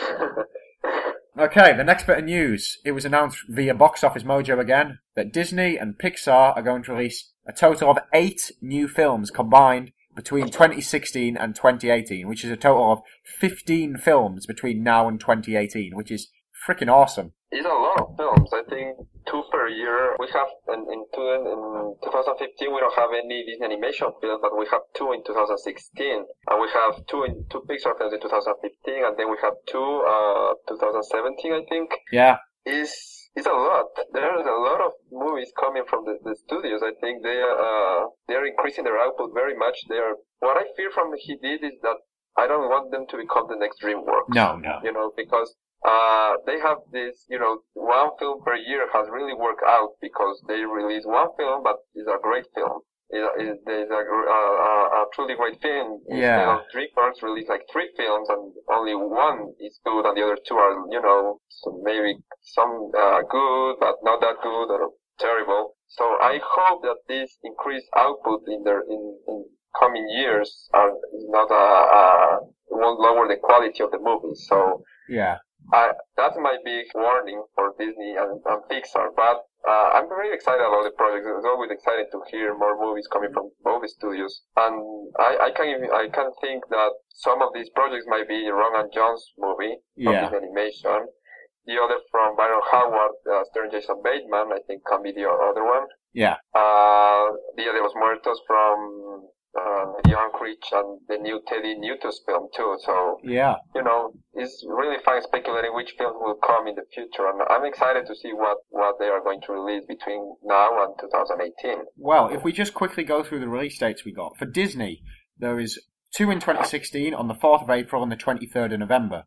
Okay, the next bit of news. It was announced via Box Office Mojo again that Disney and Pixar are going to release a total of eight new films combined between twenty sixteen and twenty eighteen, which is a total of fifteen films between now and twenty eighteen, which is freaking awesome. It's a lot of films. I think two per year. We have in, in, two, in twenty fifteen we don't have any Disney animation films, but we have two in twenty sixteen, and we have two in two Pixar films in twenty fifteen, and then we have two uh twenty seventeen, I think. Yeah. It's it's a lot. There's a lot of movies coming from the, the studios. I think they uh they are increasing their output very much. They are. What I fear from he did is that I don't want them to become the next DreamWorks. No, no. You know, because Uh, they have this, you know, one film per year has really worked out because they release one film, but it's a great film. It, it, it's a, a, a truly great film. Yeah. Instead of DreamWorks release like three films and only one is good and the other two are, you know, so maybe some uh, good, but not that good or terrible. So I hope that this increased output in their, in, in coming years are not, uh, uh, won't lower the quality of the movie. So. Yeah. Uh, that's my big warning for Disney and, and Pixar, but uh, I'm very excited about the project. It's always exciting to hear more movies coming from both studios, and I, I can even, I can think that some of these projects might be Ron and John's movie from yeah. Disney Animation. The other from Byron Howard, uh, starring Jason Bateman, I think can be the other one. Yeah. Uh, Dia de los Muertos from Uh, Young Rich and the new Teddy Newton's film too. So yeah, you know, it's really fun speculating which films will come in the future, and I'm excited to see what what they are going to release between now and twenty eighteen. Well, if we just quickly go through the release dates we got for Disney, there is two in twenty sixteen on the fourth of April and the twenty-third of November.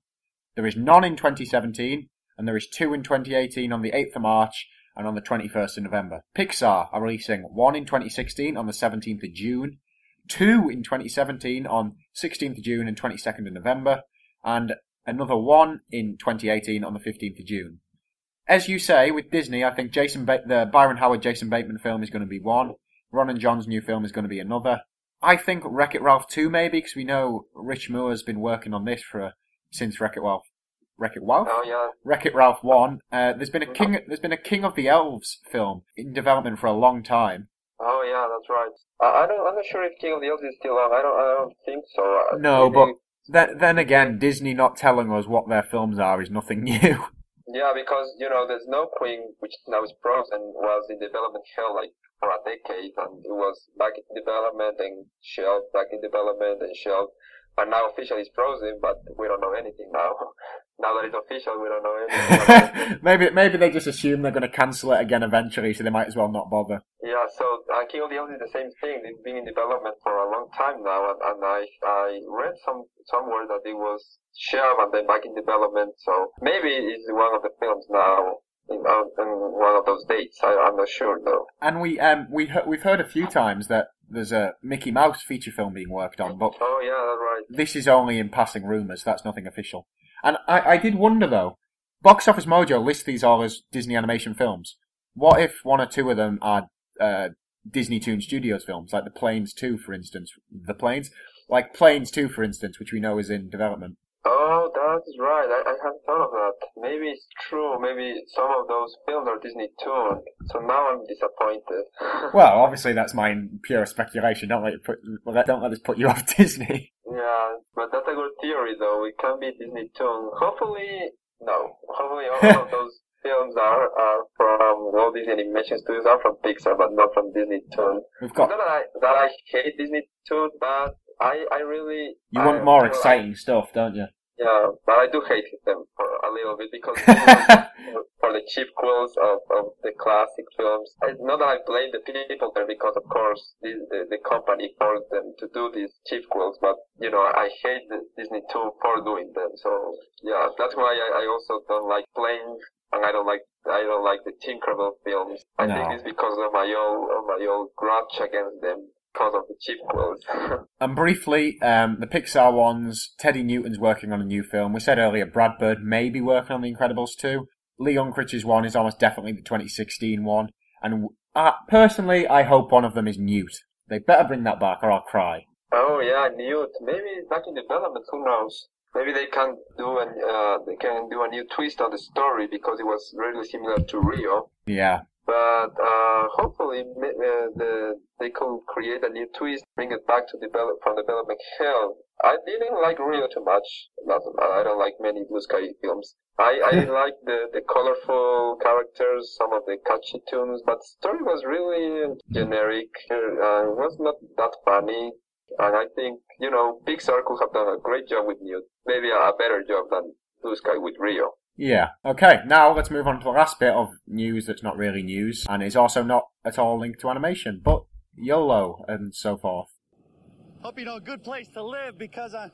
There is none in twenty seventeen, and there is two in twenty eighteen on the eighth of March and on the twenty-first of November. Pixar are releasing one in twenty sixteen on the seventeenth of June, two in twenty seventeen on sixteenth of June and twenty-second of November, and another one in twenty eighteen on the fifteenth of June. As you say, with Disney, I think Jason ba- the Byron Howard Jason Bateman film is going to be one. Ron and John's new film is going to be another. I think Wreck-It Ralph two maybe, because we know Rich Moore's been working on this for since Wreck-It Ralph. Wreck-It Ralph? Oh yeah. Wreck-It Ralph one. Uh, there's been a King. There's been a King of the Elves film in development for a long time. Oh yeah, that's right. I, I don't. I'm not sure if King of the Elves is still on. I don't. I don't think so. Uh, No, maybe- but then, then again, Disney not telling us what their films are is nothing new. Yeah, because, you know, there's no Queen, which now is frozen, was in development hell like for a decade, and it was back in development and shelved, back in development and shelved, and now officially it's frozen, but we don't know anything now. Now that it's official, we don't know anything. maybe maybe they just assume they're going to cancel it again eventually, so they might as well not bother. Yeah, so uh, King of the Elves is the same thing. It's been in development for a long time now, and, and I I read some somewhere that it was shelved and then back in development. So maybe it's one of the films now in, uh, in one of those dates. I, I'm not sure though. And we um we he- we've heard a few times that there's a Mickey Mouse feature film being worked on, but Oh yeah, that's right. this is only in passing rumours. That's nothing official. And I, I did wonder though, Box Office Mojo lists these all as Disney animation films. What if one or two of them are uh, Disney Toon Studios films, like The Planes two, for instance? The Planes? Like Planes two, for instance, which we know is in development. Oh, that's right. I, I hadn't thought of that. Maybe it's true. Maybe some of those films are Disney Toon. So now I'm disappointed. Well, obviously that's my pure speculation. Don't let it put, well, don't let this put you off Disney. Yeah, but that's a good theory, though. It can be Disney Toon. Hopefully, no. Hopefully, all of those films are, are from Walt Disney Animation Studios, are from Pixar, but not from Disney Toon. We've got. Not that I that I hate Disney Toon, but I I really You I want more feel exciting stuff, don't you? Yeah, but I do hate them for a little bit because for, for the cheap quotes of, of the classic films. I, not that I blame the people there because, of course, this, the the company forced them to do these cheap quotes. But you know, I hate the Disney too for doing them. So yeah, that's why I, I also don't like Planes, and I don't like I don't like the Tinkerbell films. I No. think it's because of my old of my old grudge against them. Because of the cheap quotes. And briefly, um, the Pixar ones, Teddy Newton's working on a new film. We said earlier Brad Bird may be working on The Incredibles two. Lee Unkrich's one is almost definitely the twenty sixteen one. And uh, personally, I hope one of them is Newt. They better bring that back or I'll cry. Oh yeah, Newt. Maybe it's back in development. Who knows? Maybe they can do an uh, they can do a new twist on the story because it was really similar to Rio. Yeah. But uh, hopefully uh, the they could create a new twist, bring it back to develop from development hell. I didn't like Rio too much. Not, I don't like many Blue Sky films. I, I like the, the colorful characters, some of the catchy tunes, but the story was really generic. Uh, it was not that funny. And I think, you know, Pixar could have done a great job with Newt. Maybe a, a better job than Blue Sky with Rio. Yeah. Okay, now let's move on to the last bit of news that's not really news, and is also not at all linked to animation, but YOLO and so forth. Hope you know a good place to live because I...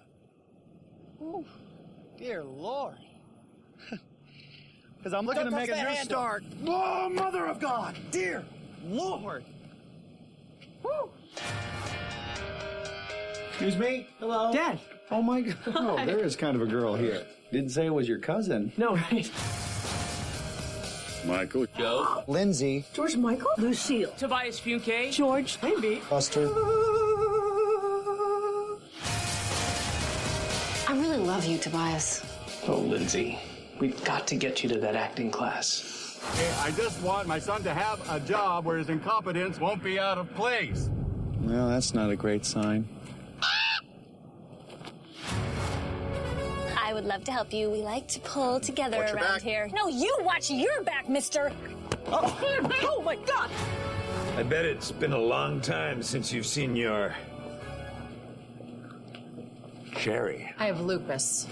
Ooh, dear Lord. Because I'm looking Don't to make a touch new that handle. start. Oh, Mother of God! Dear Lord! Woo! Excuse me? Hello? Dad! Oh my God. Oh, there is kind of a girl here. Didn't say it was your cousin. No, right. Michael. Joe. Lindsay. George Michael? Lucille. Tobias Funke. George? Maybe. Buster. I really love you, Tobias. Oh, Lindsay. We've got to get you to that acting class. Hey, I just want my son to have a job where his incompetence won't be out of place. Well, that's not a great sign. I would love to help you. We like to pull together Watch your around back. here. No, you watch your back, mister. Oh, oh my God! I bet it's been a long time since you've seen your... Sherry. I have lupus.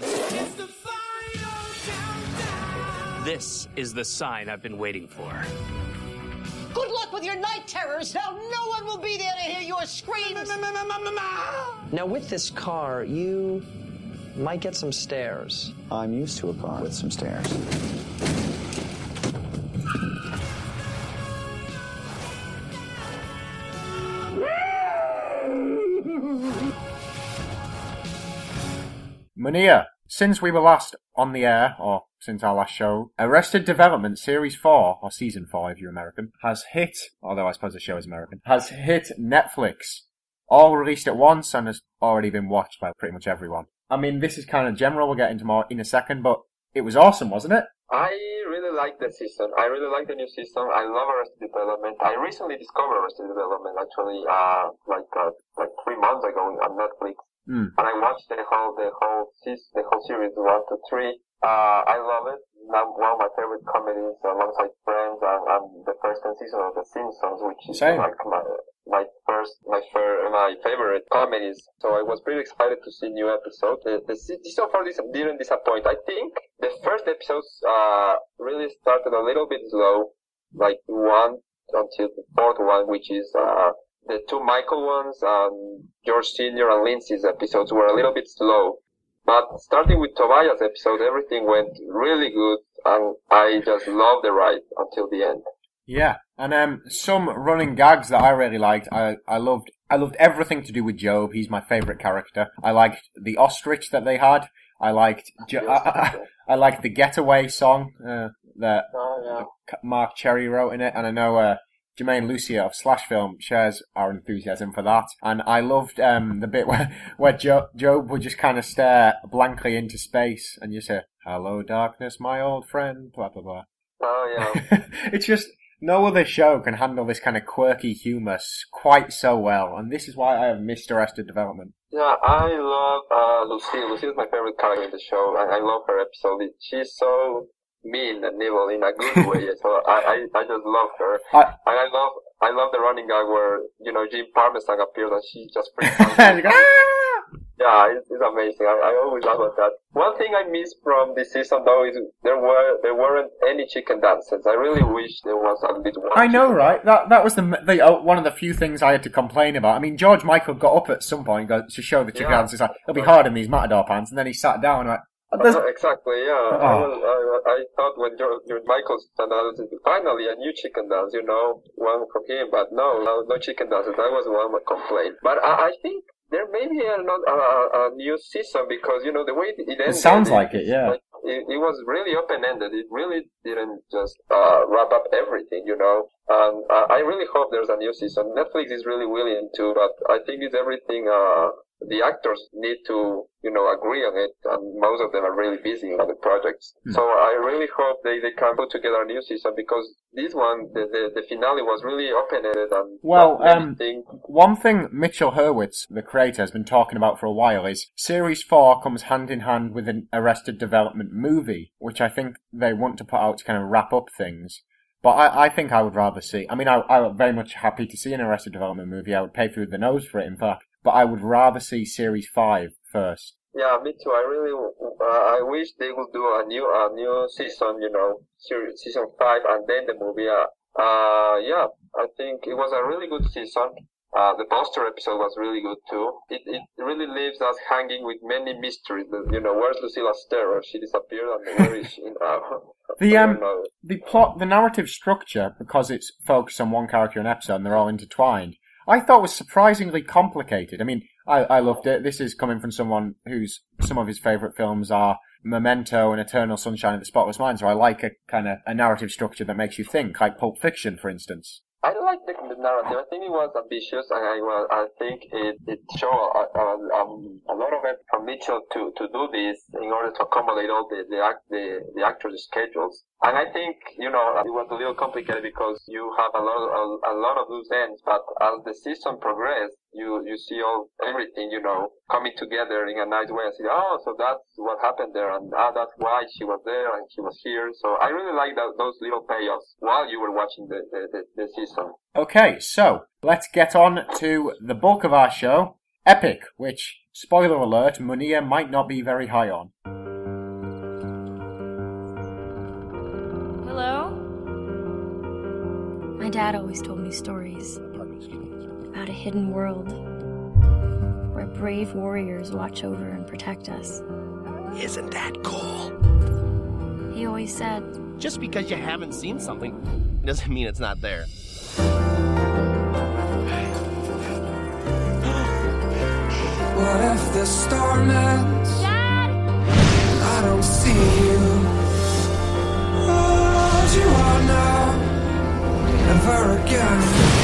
This is the sign I've been waiting for. Good luck with your night terrors. Now no one will be there to hear your screams. Now, with this car, you might get some stares. I'm used to a car with some stairs. Munir, since we were last on the air, or since our last show, Arrested Development Series four, or Season four if you're American, has hit, although I suppose the show is American, has hit Netflix. All released at once and has already been watched by pretty much everyone. I mean, this is kind of general, we'll get into more in a second, but it was awesome, wasn't it? I really like the season. I really like the new season. I love Arrested Development. I recently discovered Arrested Development, actually, uh, like, uh, like three months ago on Netflix. Mm. And I watched the whole, the whole season, the whole series one to three. Uh, I love it. Now, one of my favorite comedies alongside Friends and, and the first season of The Simpsons, which is Same. like my, my first, my fir- my favorite comedies. So I was pretty excited to see new episodes. The, the, the so far this didn't disappoint. I think the first episodes, uh, really started a little bit slow, like one until the fourth one, which is, uh, the two Michael ones, um, George Senior and Lindsay's episodes were a little bit slow. But starting with Tobias' episode, everything went really good, and I just loved the ride until the end. Yeah, and um, some running gags that I really liked. I, I loved I loved everything to do with Job. He's my favourite character. I liked the ostrich that they had. I liked jo- I, I, I liked the Getaway song uh, that Oh, yeah. Mark Cherry wrote in it, and I know uh, Jermaine Lucia of Slash Film shares our enthusiasm for that. And I loved um, the bit where, where jo- Job would just kind of stare blankly into space and just say, "Hello, darkness, my old friend," blah, blah, blah. Oh, yeah. It's just, no other show can handle this kind of quirky humour quite so well. And this is why I have missed Arrested Development. Yeah, I love uh, Lucille. Lucille is my favorite character in the show, and I love her episode. She's so mean and evil in a good way. So I, I, I just love her. I, and I love, I love the running gag where, you know, Jim Parmesan appears and she just freaks out. Yeah, it's, it's amazing. I, I always love that. One thing I missed from this season though is there were, there weren't any chicken dances. I really wish there was at least one. I know, right? That that was the, the uh, one of the few things I had to complain about. I mean, George Michael got up at some point and go, to show the chicken Yeah. dances, like, it'll be hard in these Matador pants, and then he sat down and went, Uh, exactly, yeah. Oh. I, was, I, I thought when George, George Michael stand out, finally a new chicken dance, you know, one from him, but no, no, no chicken dances. That was one complaint. But I, I think there may be a, not, a, a new season because, you know, the way it ended. It sounds like it, yeah. Like, it, it was really open-ended. It really didn't just uh, wrap up everything, you know. And uh, I really hope there's a new season. Netflix is really willing to, but I think it's everything, uh, the actors need to, you know, agree on it, and most of them are really busy on the projects. Hmm. So I really hope they, they can put together a new season because this one, the, the, the finale was really open-ended and Well, not um, anything. one thing Mitchell Hurwitz, the creator, has been talking about for a while is Series four comes hand in hand with an Arrested Development movie, which I think they want to put out to kind of wrap up things. But I, I think I would rather see, I mean, I, I'm very much happy to see an Arrested Development movie. I would pay through the nose for it, in fact. But I would rather see Series five first. Yeah, me too. I really, uh, I wish they would do a new, a new season, you know, series, season five and then the movie. Uh, uh, yeah, I think it was a really good season. Uh, the poster episode was really good too. It, it really leaves us hanging with many mysteries. You know, where's Lucilla Stero? She disappeared and where is she now? The, I um, don't know. the plot, the narrative structure, because it's focused on one character in an episode and they're all intertwined, I thought was surprisingly complicated. I mean, I, I loved it. This is coming from someone whose, some of his favourite films are Memento and Eternal Sunshine of the Spotless Mind, so I like a kind of a narrative structure that makes you think, like Pulp Fiction, for instance. I like the, the narrative. I think it was ambitious, and I well, I think it it showed a, a, um, a lot of it from Mitchell to, to do this in order to accommodate all the the, act, the the actors' schedules. And I think, you know, it was a little complicated because you have a lot a, a lot of loose ends. But as the season progressed, you you see all everything, you know, coming together in a nice way. And say, oh, so that's what happened there, and ah, that's why she was there and she was here. So I really like that, those little payoffs while you were watching the the, the, the season. Okay, so let's get on to the bulk of our show, Epic, which, spoiler alert, Munir might not be very high on. Hello? My dad always told me stories about a hidden world where brave warriors watch over and protect us. Isn't that cool? He always said, just because you haven't seen something doesn't mean it's not there. What if the storm ends? Dad! And I don't see you. Hold you are now, never again.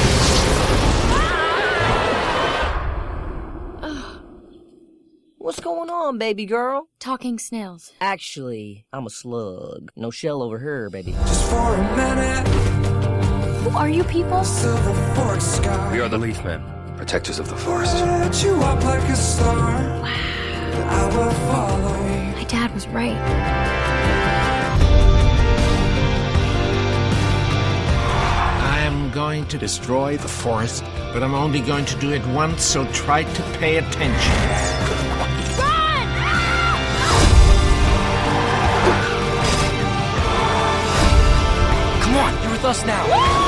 What's going on, baby girl? Talking snails. Actually, I'm a slug. No shell over here, baby. Just for a minute. Who are you people? Silver fork sky. We are the Leaf Men, protectors of the forest. Light you up like a star. Wow. I will follow. My dad was right. I am going to destroy the forest, but I'm only going to do it once, so try to pay attention. Run! Come on, you're with us now.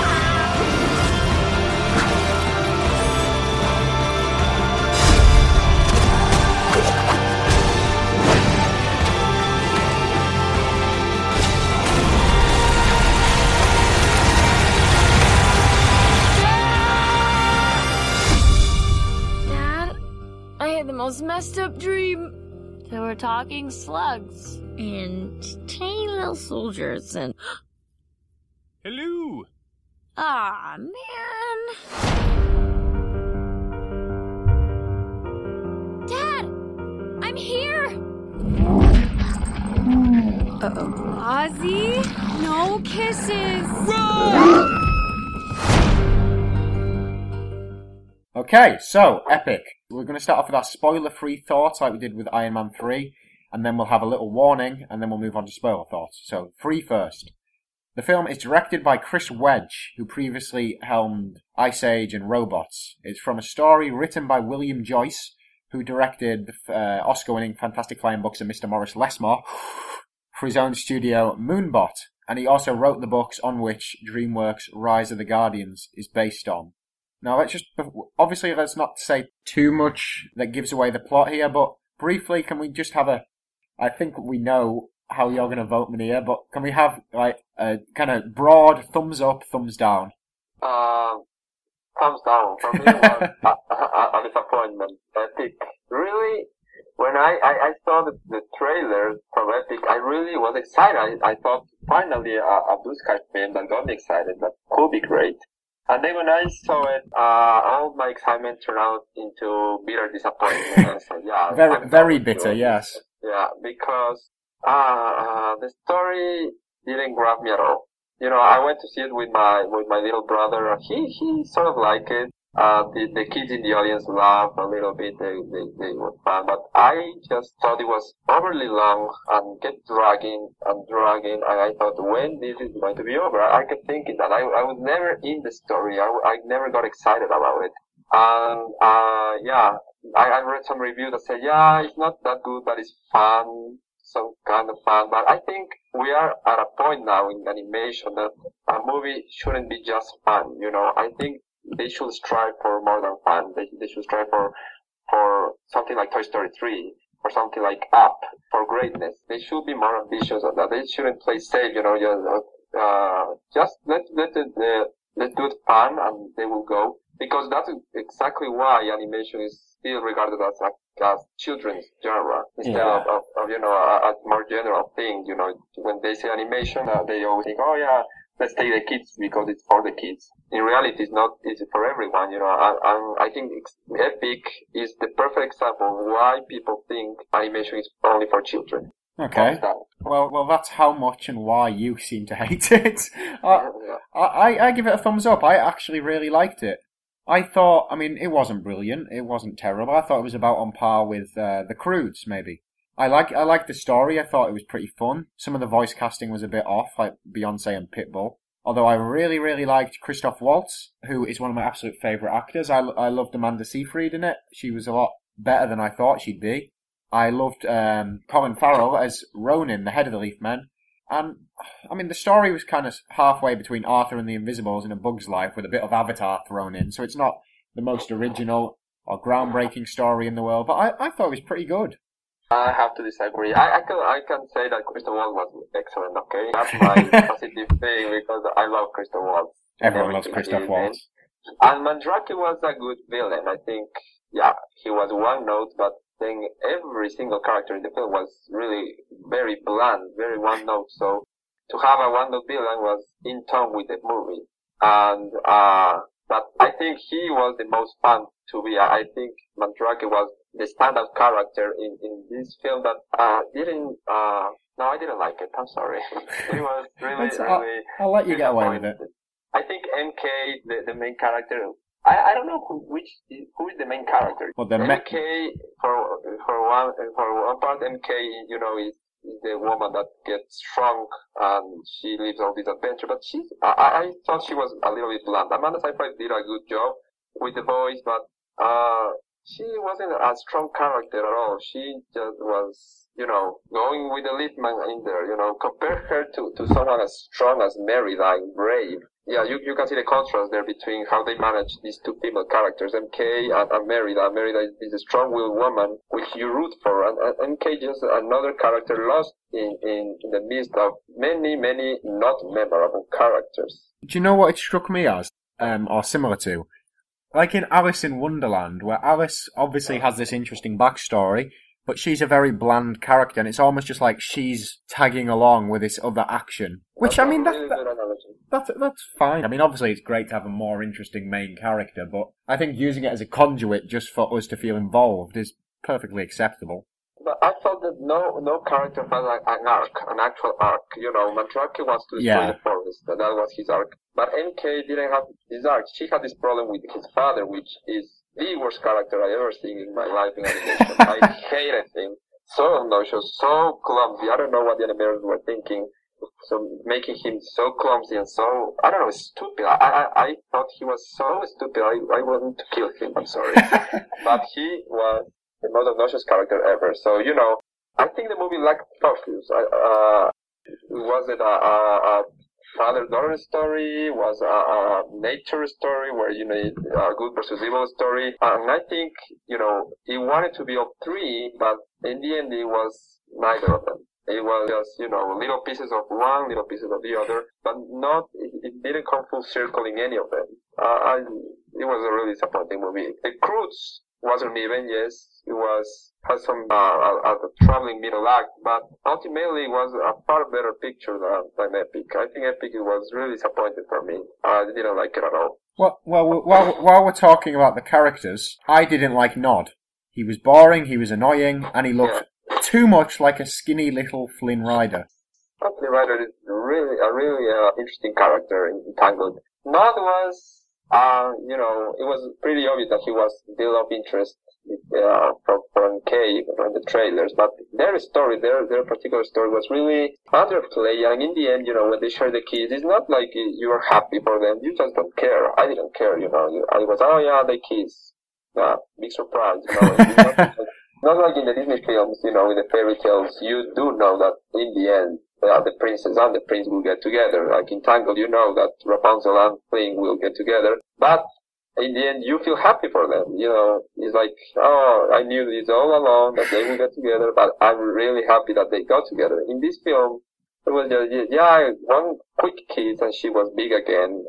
The most messed up dream. There were talking slugs and tiny little soldiers and Hello. ah man. Dad, I'm here. Uh-oh. Ozzy, no kisses. Run! Okay, so, Epic. We're going to start off with our spoiler-free thoughts like we did with Iron Man three, and then we'll have a little warning, and then we'll move on to spoiler thoughts. So, free first. The film is directed by Chris Wedge, who previously helmed Ice Age and Robots. It's from a story written by William Joyce, who directed the uh, Oscar-winning Fantastic Flying Books of Mister Morris Lesmore for his own studio, Moonbot. And he also wrote the books on which DreamWorks' Rise of the Guardians is based on. Now, let's just, obviously, let's not say too much that gives away the plot here, but briefly, can we just have a, I think we know how you're going to vote, Mania, but can we have, like, a kind of broad thumbs up, thumbs down? Uh, thumbs down. For me, it was a, a, a disappointment. Epic. Really, when I, I, I saw the, the trailer from Epic, I really was excited. I, I thought, finally, a, a Blue Sky film that got me excited, that could be great. And then when I saw it, uh, all my excitement turned out into bitter disappointment. I said, yeah, very, I'm very bitter, it. yes. Yeah, because uh, uh, the story didn't grab me at all. You know, I went to see it with my with my little brother. He he sort of liked it. Uh, the the kids in the audience laughed a little bit. They they they were fun, but I just thought it was overly long and kept dragging and dragging. And I thought, when this is going to be over? I kept thinking that I I was never in the story. I I never got excited about it. And uh yeah, I I read some reviews that said, yeah, it's not that good, but it's fun, some kind of fun. But I think we are at a point now in animation that a movie shouldn't be just fun. You know, I think they should strive for more than fun. They they should strive for for something like Toy Story three, or something like Up, for greatness. They should be more ambitious than that. They shouldn't play safe, you know. Just uh, just let let it uh, let do it fun, and they will go. Because that's exactly why animation is still regarded as a as children's genre instead yeah. of, of, of you know a, a more general thing. You know, when they say animation, uh, they always think, oh yeah, let's take the kids because it's for the kids. In reality, it's not. It's for everyone. You know, I, I, I think Epic is the perfect example of why people think animation is only for children. Okay. Well, well, that's how much and why you seem to hate it. I, yeah. I, I give it a thumbs up. I actually really liked it. I thought, I mean, it wasn't brilliant. It wasn't terrible. I thought it was about on par with uh, The Croods, maybe. I like I liked the story. I thought it was pretty fun. Some of the voice casting was a bit off, like Beyonce and Pitbull. Although I really, really liked Christoph Waltz, who is one of my absolute favourite actors. I, I loved Amanda Seyfried in it. She was a lot better than I thought she'd be. I loved um, Colin Farrell as Ronin, the head of the Leaf Men. And, I mean, the story was kind of halfway between Arthur and the Invisibles and A Bug's Life with a bit of Avatar thrown in. So it's not the most original or groundbreaking story in the world, but I, I thought it was pretty good. I have to disagree. I, I can I can say that Christoph Waltz was excellent. Okay, that's my positive thing because I love Christoph Waltz. Everyone loves Christoph Waltz. And Mandrake was a good villain. I think, yeah, he was one note, but then every single character in the film was really very bland, very one note. So to have a one note villain was in tone with the movie. And uh but I think he was the most fun to be. I think Mandrake was the standout character in, in this film that uh didn't uh no I didn't like it. I'm sorry. It was really really I'll, I'll let you get away with it. I think M K, the, the main character, I, I don't know who which who is the main character. Well, the M K me- for for one for one part, M K, you know, is is the woman that gets shrunk and she lives all this adventure. But she's I, I thought she was a little bit bland. Amanda Seyfried did a good job with the voice, but uh she wasn't a strong character at all. She just was, you know, going with the lead man in there. You know, compare her to to someone as strong as Merida in Brave. Yeah, you, you can see the contrast there between how they manage these two female characters, M K and, and Merida. Merida is, is a strong-willed woman, which you root for, and, and M K is just another character lost in, in, in the midst of many, many not memorable characters. Do you know what it struck me as, um, or similar to? Like in Alice in Wonderland, where Alice obviously has this interesting backstory, but she's a very bland character, and it's almost just like she's tagging along with this other action. Which, That's I mean, that, really that, that's, that's fine. I mean, obviously it's great to have a more interesting main character, but I think using it as a conduit just for us to feel involved is perfectly acceptable. But I felt that no no character had like an arc, an actual arc. You know, Mandrake wants to destroy Yeah. the forest, and that was his arc. But M K didn't have his arc. She had this problem with his father, which is the worst character I ever seen in my life in animation. I hated him. So obnoxious, so clumsy. I don't know what the animators were thinking. So making him so clumsy and so, I don't know, stupid. I I, I thought he was so stupid. I, I wanted to kill him. I'm sorry. But he was the most obnoxious character ever. So, you know, I think the movie lacked focus. I, uh, was it a, a, a father-daughter story? Was a, a nature story where, you know, a good versus evil story? And I think, you know, it wanted to be all three, but in the end it was neither of them. It was just, you know, little pieces of one, little pieces of the other, but not, it, it didn't come full circle in any of them. Uh, I, it was a really disappointing movie. The cruise wasn't even, yes, it was, had some, uh, a, a traveling middle act, but ultimately it was a far better picture than, than Epic. I think Epic was really disappointing for me. I didn't like it at all. Well, well, while, while we're talking about the characters, I didn't like Nod. He was boring, he was annoying, and he looked yeah. too much like a skinny little Flynn Rider. Flynn Rider is really, a really uh, interesting character in Tangled. Nod was, uh, you know, it was pretty obvious that he was still of interest uh, from, from K, from the trailers, but their story, their their particular story was really underplayed, and in the end, you know, when they share the keys, it's not like you are happy for them, you just don't care. I didn't care, you know, I was, oh yeah, they kiss. Yeah, big surprise, you know. It's not, not like in the Disney films, you know, in the fairy tales, you do know that in the end, uh, the princess and the prince will get together. Like in Tangled, you know that Rapunzel and Flynn will get together, but in the end, you feel happy for them. You know, it's like, oh, I knew this all along that they will get together, but I'm really happy that they got together. In this film, it was just, yeah, one quick kiss and she was big again.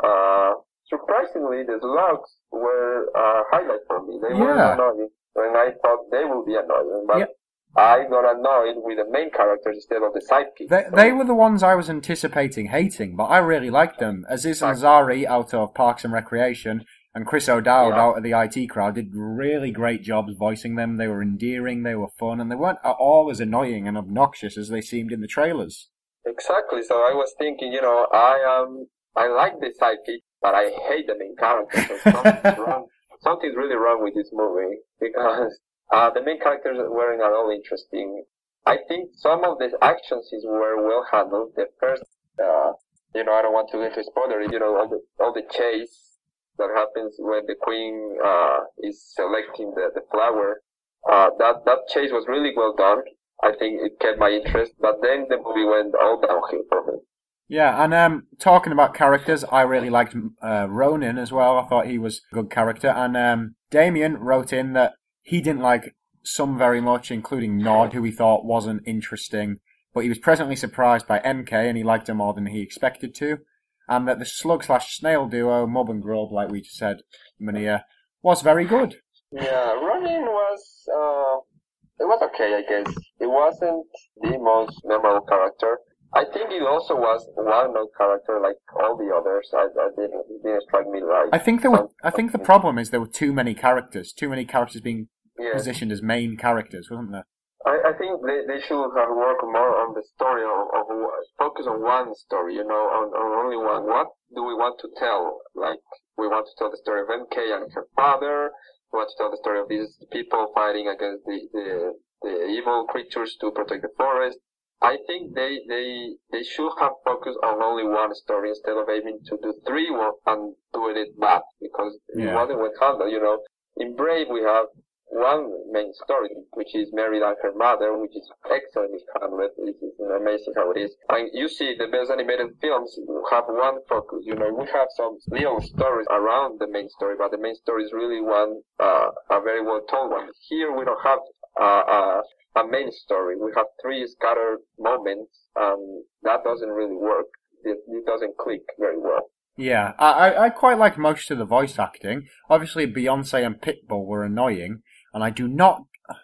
Uh, surprisingly, the slugs were a highlight for me. They yeah. were annoying, and I thought they would be annoying, but yep. I got annoyed with the main characters instead of the sidekicks. They, so. they were the ones I was anticipating hating, but I really liked them. Aziz Ansari out of Parks and Recreation and Chris O'Dowd yeah. out of the I T crowd did really great jobs voicing them. They were endearing, they were fun, and they weren't at all as annoying and obnoxious as they seemed in the trailers. Exactly, so I was thinking, you know, I um, I like the sidekick, but I hate the main characters. So something's wrong. Something's really wrong with this movie, because Uh, the main characters weren't at all interesting. I think some of the action scenes were well handled. The first, uh, you know, I don't want to get into spoiler, you know, all the, all the chase that happens when the queen, uh, is selecting the, the flower. Uh, that, that chase was really well done. I think it kept my interest, but then the movie went all downhill for me. Yeah, and um, talking about characters, I really liked uh, Ronan as well. I thought he was a good character. And um, Damien wrote in that he didn't like some very much, including Nod, who he thought wasn't interesting, but he was pleasantly surprised by M K and he liked her more than he expected to, and that the slug slash snail duo, Mub and Grub, like we just said, Mania, was very good. Yeah, Ronin was, uh, it was okay, I guess. It wasn't the most memorable character. I think it also was one note character like all the others. I, I didn't, it didn't strike me right. I think there were, I think the problem is there were too many characters, too many characters being yeah. positioned as main characters, wasn't there? I, I think they, they should have worked more on the story, of, of focus on one story, you know, on, on only one. What do we want to tell? Like, we want to tell the story of M K and her father. We want to tell the story of these people fighting against the, the, the evil creatures to protect the forest. I think they, they, they should have focused on only one story instead of aiming to do three and doing it bad, because yeah. it wasn't well handled, you know. In Brave we have one main story, which is Mary and her mother, which is excellently handled. It is amazing how it is. And you see the best animated films have one focus, you know. We have some little stories around the main story, but the main story is really one, uh, a very well told one. Here we don't have, uh, uh, a main story. We have three scattered moments, and that doesn't really work. It, it doesn't click very well. Yeah, I, I quite liked most of the voice acting. Obviously, Beyonce and Pitbull were annoying, and I do not...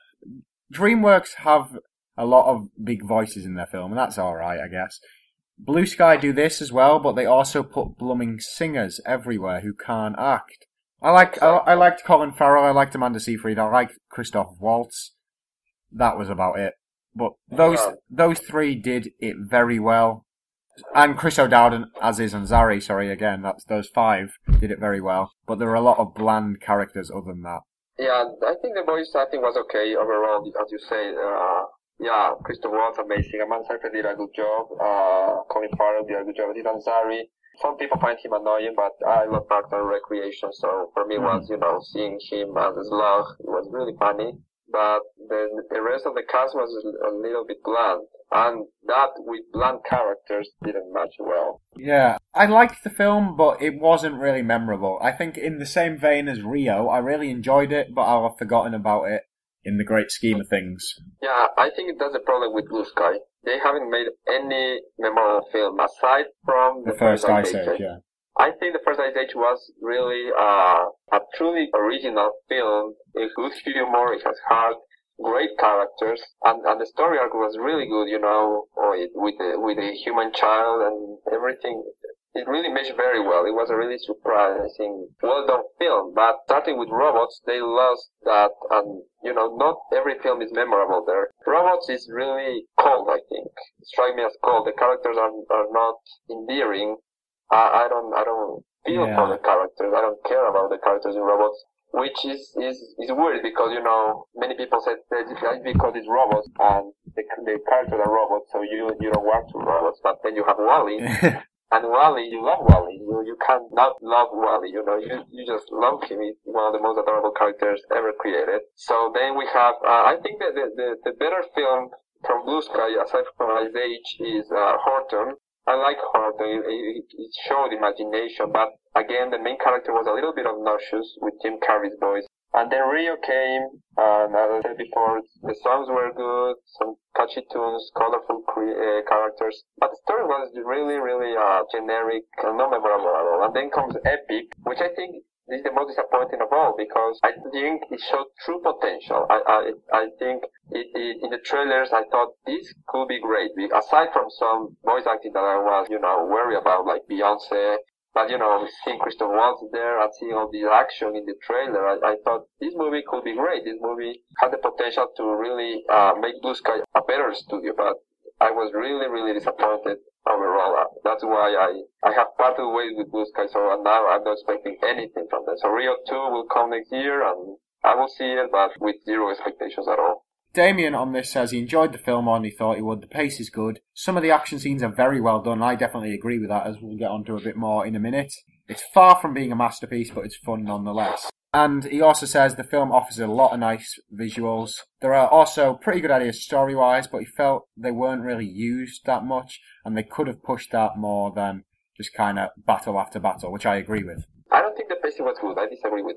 DreamWorks have a lot of big voices in their film, and that's alright, I guess. Blue Sky do this as well, but they also put blooming singers everywhere who can't act. I like I, I liked Colin Farrell, I liked Amanda Seyfried, I liked Christoph Waltz. That was about it. But those yeah. those three did it very well. And Chris O'Dowd and Aziz Ansari, sorry again, that's those five did it very well. But there were a lot of bland characters other than that. Yeah, I think the voice acting was okay overall, as you say. Uh, yeah, Christoph Waltz amazing. Amanda Seyfried did a good job. Uh, Colin Farrell did a good job. Aziz Ansari. Some people find him annoying, but I love Parks and Recreation, so for me it was, you know, seeing him as a slug, it was really funny. But the, the rest of the cast was a little bit bland. And that with bland characters didn't match well. Yeah, I liked the film, but it wasn't really memorable. I think in the same vein as Rio, I really enjoyed it, but I'll have forgotten about it in the great scheme of things. Yeah, I think that's the problem with Blue Sky. They haven't made any memorable film aside from the, the first, first Ice Age. Age, yeah. I think the first Ice Age was really uh, a truly original film. It good humor, it has heart, great characters, and, and the story arc was really good, you know, with the, with the human child and everything. It really meshed very well. It was a really surprising, well-done film. But starting with Robots, they lost that, and, you know, not every film is memorable there. Robots is really cold, I think. It strikes me as cold. The characters are, are not endearing. I, I don't, I don't feel yeah. for the characters. I don't care about the characters in Robots, which is, is, is weird because, you know, many people said that it's because it's robots and the, the characters are robots, so you, you don't want to robots. But then you have WALL-E, and WALL-E, you love WALL-E. You, you can't not love WALL-E, you know, you, you just love him. He's one of the most adorable characters ever created. So then we have, uh, I think that the, the, the better film from Blue Sky, aside from Ice Age, is, uh, Horton. I like Horton. It, it showed imagination, but again, the main character was a little bit obnoxious with Jim Carrey's voice. And then Rio came, and as I said before, the songs were good, some catchy tunes, colorful cre- uh, characters, but the story was really, really uh, generic and not memorable at all. And then comes Epic, which I think is the most disappointing of all, because I think it showed true potential. I I, I think it, it, in the trailers I thought this could be great, aside from some voice acting that I was, you know, worried about, like Beyonce. But, you know, seeing Christoph Waltz there and seeing all the action in the trailer, I, I thought this movie could be great. This movie had the potential to really uh, make Blue Sky a better studio, but I was really, really disappointed overall. That's why I, I have parted ways with Blue Sky, so now I'm not expecting anything from them. So Rio two will come next year, and I will see it, but with zero expectations at all. Damien on this says he enjoyed the film more than he thought he would. The pace is good. Some of the action scenes are very well done. I definitely agree with that, as we'll get onto a bit more in a minute. It's far from being a masterpiece, but it's fun nonetheless. And he also says the film offers a lot of nice visuals. There are also pretty good ideas story-wise, but he felt they weren't really used that much, and they could have pushed that more than just kind of battle after battle, which I agree with. I don't think the pacing was good. I disagree with that.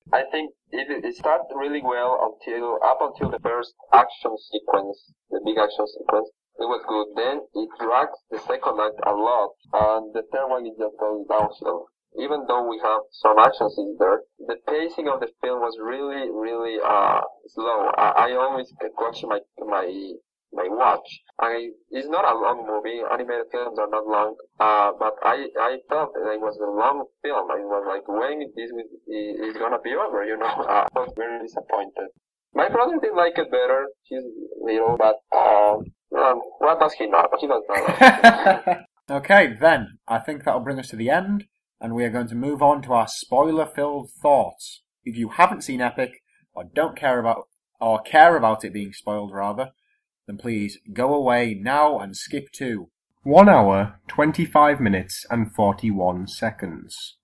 I think it, it started really well until, up until the first action sequence, the big action sequence. It was good. Then it drags the second act a lot, and the third one is just going downhill. Even though we have some action scenes there, the pacing of the film was really, really, uh, slow. I, I always watch my, my, my watch. I, it's not a long movie. Animated films are not long, uh, but I, I felt that it was a long film. I was like, when is this is gonna be over, you know? Uh, I was very disappointed. My brother did like it better. He's little, but, um, um, what does he know? He does not. Okay, then, I think that'll bring us to the end, and we are going to move on to our spoiler-filled thoughts. If you haven't seen Epic, or don't care about, or care about it being spoiled rather, then please go away now and skip to one hour, twenty-five minutes and forty-one seconds.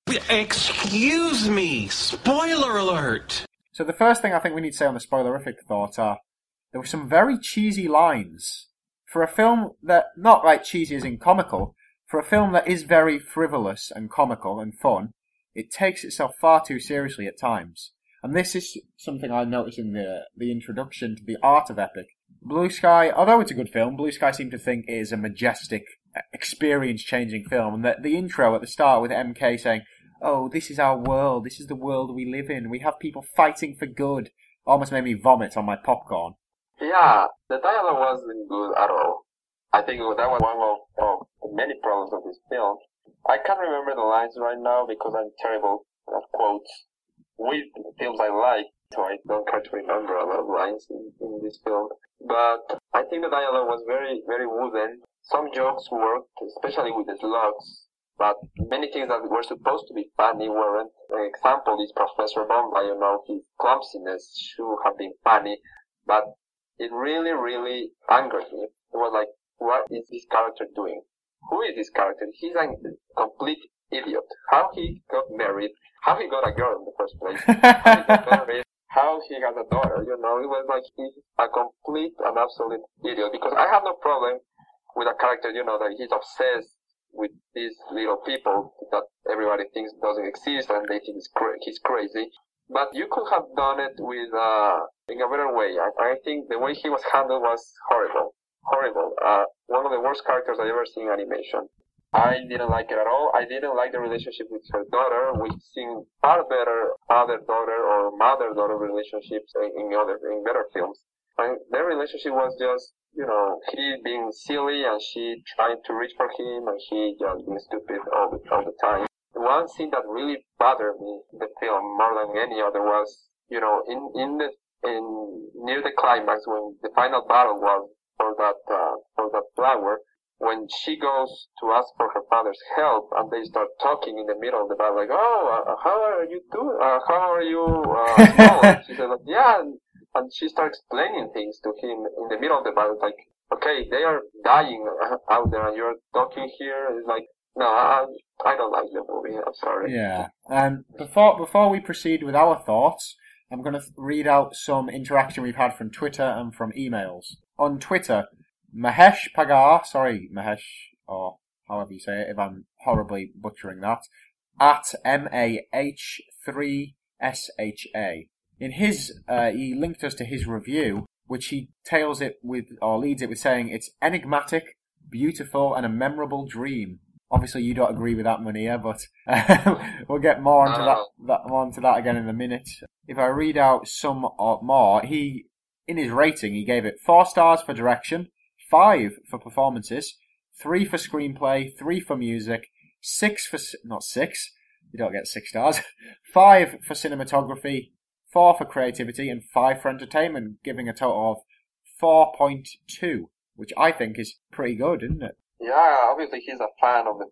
Excuse me! Spoiler alert! So the first thing I think we need to say on the spoilerific thoughts are, there were some very cheesy lines. For a film that, not like cheesy as in comical, for a film that is very frivolous and comical and fun, it takes itself far too seriously at times. And this is something I noticed in the the introduction to The Art of Epic. Blue Sky, although it's a good film, Blue Sky seemed to think it is a majestic, experience-changing film. And the, the intro at the start with M K saying, "Oh, this is our world, this is the world we live in, we have people fighting for good," almost made me vomit on my popcorn. Yeah, the dialogue wasn't good at all. I think that was one of, of the many problems of this film. I can't remember the lines right now because I'm terrible at quotes with the films I like, so I don't care to remember a lot of lines in, in this film. But I think the dialogue was very, very wooden. Some jokes worked, especially with the slugs, but many things that were supposed to be funny weren't. An example is Professor Bomba, you know, his clumsiness should have been funny, but it really, really angered me. It was like, what is this character doing? Who is this character? He's a complete idiot. How he got married, how he got a girl in the first place, how he got married, how he has a daughter, you know, it was like he's a complete and absolute idiot. Because I have no problem with a character, you know, that he's obsessed with these little people that everybody thinks doesn't exist and they think he's, cra- he's crazy. But you could have done it with, uh, in a better way. I, I think the way he was handled was horrible. Horrible. Uh, one of the worst characters I've ever seen in animation. I didn't like it at all. I didn't like the relationship with her daughter. We've seen far better father-daughter or mother-daughter relationships in, in other, in better films. And their relationship was just, you know, he being silly and she trying to reach for him and he just being stupid all the, all the time. One scene that really bothered me in the film more than any other was, you know, in, in the, in, near the climax when the final battle was for that, uh, for that flower, when she goes to ask for her father's help and they start talking in the middle of the battle, like, oh, uh, how are you doing? Uh, how are you, uh, small? She said, like, yeah, and, and she starts explaining things to him in the middle of the battle, like, okay, they are dying out there and you're talking here. It's like, no, I, I don't like the movie. I'm sorry. Yeah. Um, before before we proceed with our thoughts, I'm going to read out some interaction we've had from Twitter and from emails. On Twitter, Mahesh Pagar, sorry, Mahesh, or however you say it, if I'm horribly butchering that, at M A H three S H A. In his, uh, he linked us to his review, which he tails it with, or leads it with saying, it's enigmatic, beautiful, and a memorable dream. Obviously, you don't agree with that, Munir, but uh, we'll get more onto that, that more onto that again in a minute. If I read out some more, he, in his rating, he gave it four stars for direction, five for performances, three for screenplay, three for music, six for, not six, you don't get six stars, five for cinematography, four for creativity, and five for entertainment, giving a total of four point two, which I think is pretty good, isn't it? Yeah, obviously he's a fan of the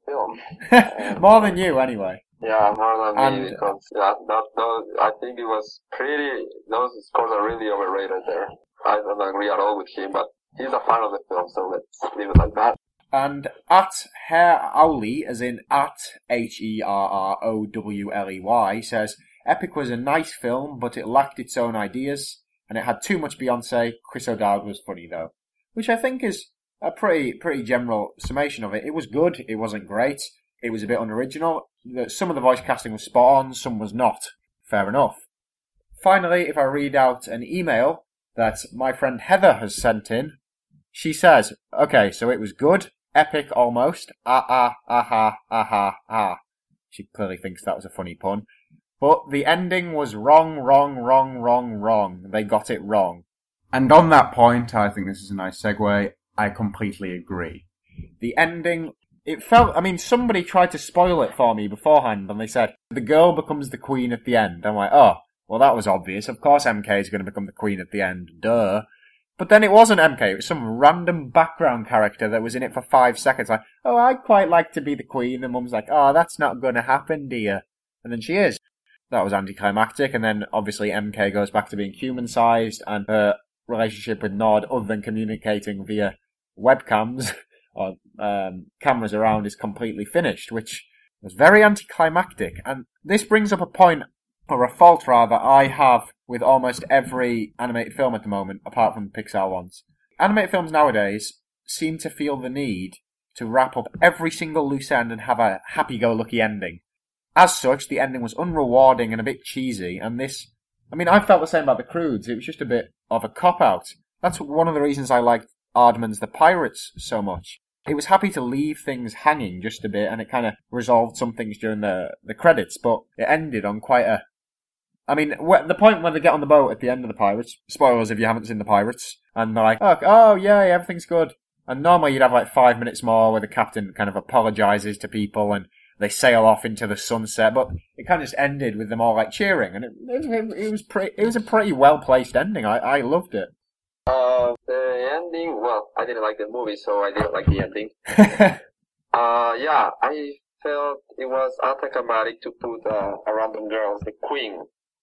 film. More than you, anyway. Yeah, more than and, me, because yeah, that, those, I think it was pretty, those scores are really overrated there. I don't agree at all with him, but he's a fan of the film, so let's leave it like that. And at Herr Owley, as in at H E R R O W L E Y, says, Epic was a nice film, but it lacked its own ideas, and it had too much Beyonce. Chris O'Dowd was funny, though. Which I think is a pretty pretty general summation of it. It was good, it wasn't great, it was a bit unoriginal. Some of the voice casting was spot on, some was not. fair enough. Finally, if I read out an email that my friend Heather has sent in, she says, okay, so it was good, epic almost, ah ah, aha, aha, ah. She clearly thinks that was a funny pun. But the ending was wrong, wrong, wrong, wrong, wrong. They got it wrong. And on that point, I think this is a nice segue, I completely agree. The ending, it felt, I mean, somebody tried to spoil it for me beforehand, and they said, the girl becomes the queen at the end. I'm like, oh, well that was obvious, of course M K is going to become the queen at the end, duh. But then it wasn't M K, it was some random background character that was in it for five seconds, like, oh, I'd quite like to be the queen, and Mum's like, oh, that's not going to happen, dear. And then she is. That was anticlimactic, and then obviously M K goes back to being human-sized, and her relationship with Nod, other than communicating via webcams, or um, cameras around, is completely finished, which was very anticlimactic. And this brings up a point, or a fault rather, I have with almost every animated film at the moment, apart from the Pixar ones. Animated films nowadays seem to feel the need to wrap up every single loose end and have a happy-go-lucky ending. As such, the ending was unrewarding and a bit cheesy, and this... I mean, I felt the same about The Croods. It was just a bit of a cop-out. That's one of the reasons I liked Aardman's The Pirates so much. It was happy to leave things hanging just a bit, and it kind of resolved some things during the, the credits, but it ended on quite a... I mean, wh- the point when they get on the boat at the end of The Pirates, spoilers if you haven't seen The Pirates, and they're like, oh, oh yeah, everything's good. And normally you'd have like five minutes more where the captain kind of apologises to people, and they sail off into the sunset, but it kind of just ended with them all like cheering, and it, it, it was pretty, it was a pretty well-placed ending. I, I loved it. Uh, the ending, well, I didn't like the movie, so I didn't like the ending. uh, yeah, I felt it was anticlimactic to put uh, a random girl as the queen.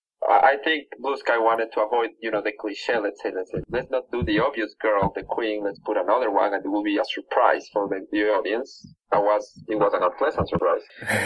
I think Blue Sky wanted to avoid, you know, the cliche, let's say, let's say, let's not do the obvious girl, the queen, let's put another one, and it will be a surprise for the, the audience. That was, it was an unpleasant surprise.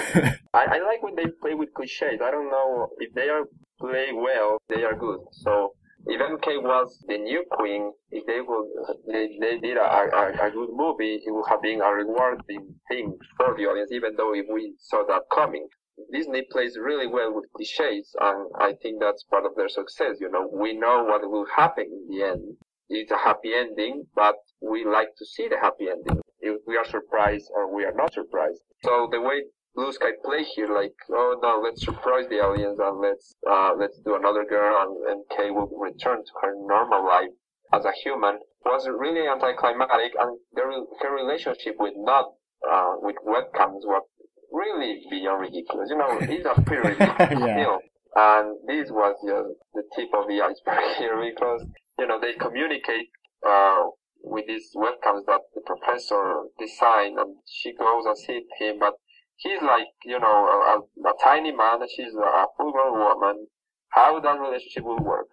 I, I like when they play with cliches. I don't know, if they are play well, they are good. So, if M K was the new queen, if they would, they, they did a, a, a good movie, it would have been a rewarding thing for the audience, even though if we saw that coming. Disney plays really well with cliches, and I think that's part of their success. You know, we know what will happen in the end. It's a happy ending, but we like to see the happy ending. If we are surprised or we are not surprised. So the way Blue Sky play here, like, oh no, let's surprise the audience and let's uh let's do another girl, and M K will return to her normal life as a human, was really anticlimactic, and their her relationship with Nod, uh with webcams was really beyond ridiculous. You know, it's a pretty ridiculous yeah. film. And this was just the tip of the iceberg here, because, you know, they communicate uh with these webcams that the professor designed, and she goes and sees him, but he's like, you know, a, a tiny man, and she's a full-grown woman. How that relationship will work?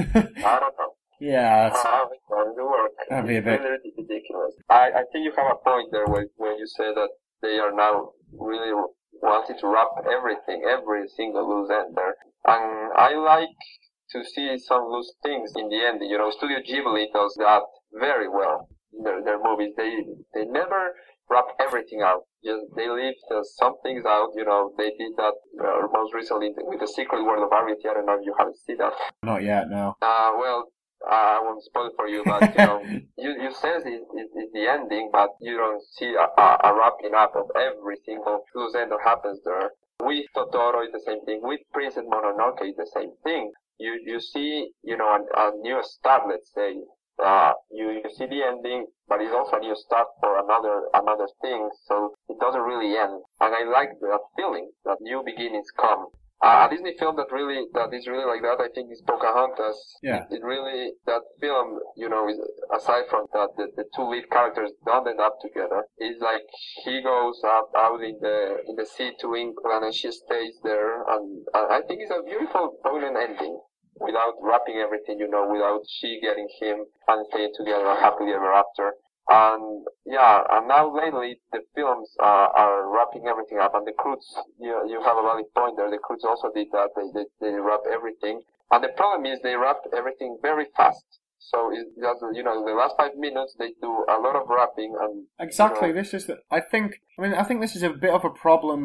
I don't know. Yeah, that's... How it's going to work. That'd be a bit... really ridiculous. I, I think you have a point there when, when you say that they are now really wanting to wrap everything, every single loose end there. And I like to see some loose things in the end. You know, Studio Ghibli does that very well in their, their movies. They they never wrap everything out. Just they leave uh, some things out. You know, they did that uh, most recently with The Secret World of Arity. I don't know if you haven't seen that. Not yet, no. Uh, well, Uh, I won't spoil it for you, but you know, you you sense it is the ending, but you don't see a, a, a wrapping up of every single loose end that happens there. With Totoro, it's the same thing. With Princess Mononoke, it's the same thing. You you see, you know, a, a new start. Let's say, uh, you you see the ending, but it's also a new start for another another thing. So it doesn't really end, and I like that feeling that new beginnings come. Uh, a Disney film that really, that is really like that, I think, is Pocahontas. Yeah. It, it really, that film, you know, is, aside from that, the, the two lead characters don't end up together. It's like, he goes up, out in the, in the sea to England, and she stays there, and, and I think it's a beautiful, poignant ending. Without wrapping everything, you know, without she getting him and staying together happily ever after. And yeah, and now lately the films uh, are wrapping everything up, and the Croods, you you have a valid point there. The Croods also did that. They they, they wrap everything, and the problem is they wrap everything very fast. So it does, you know, in the last five minutes they do a lot of wrapping, and exactly. You know, this is the, I think. I mean, I think this is a bit of a problem with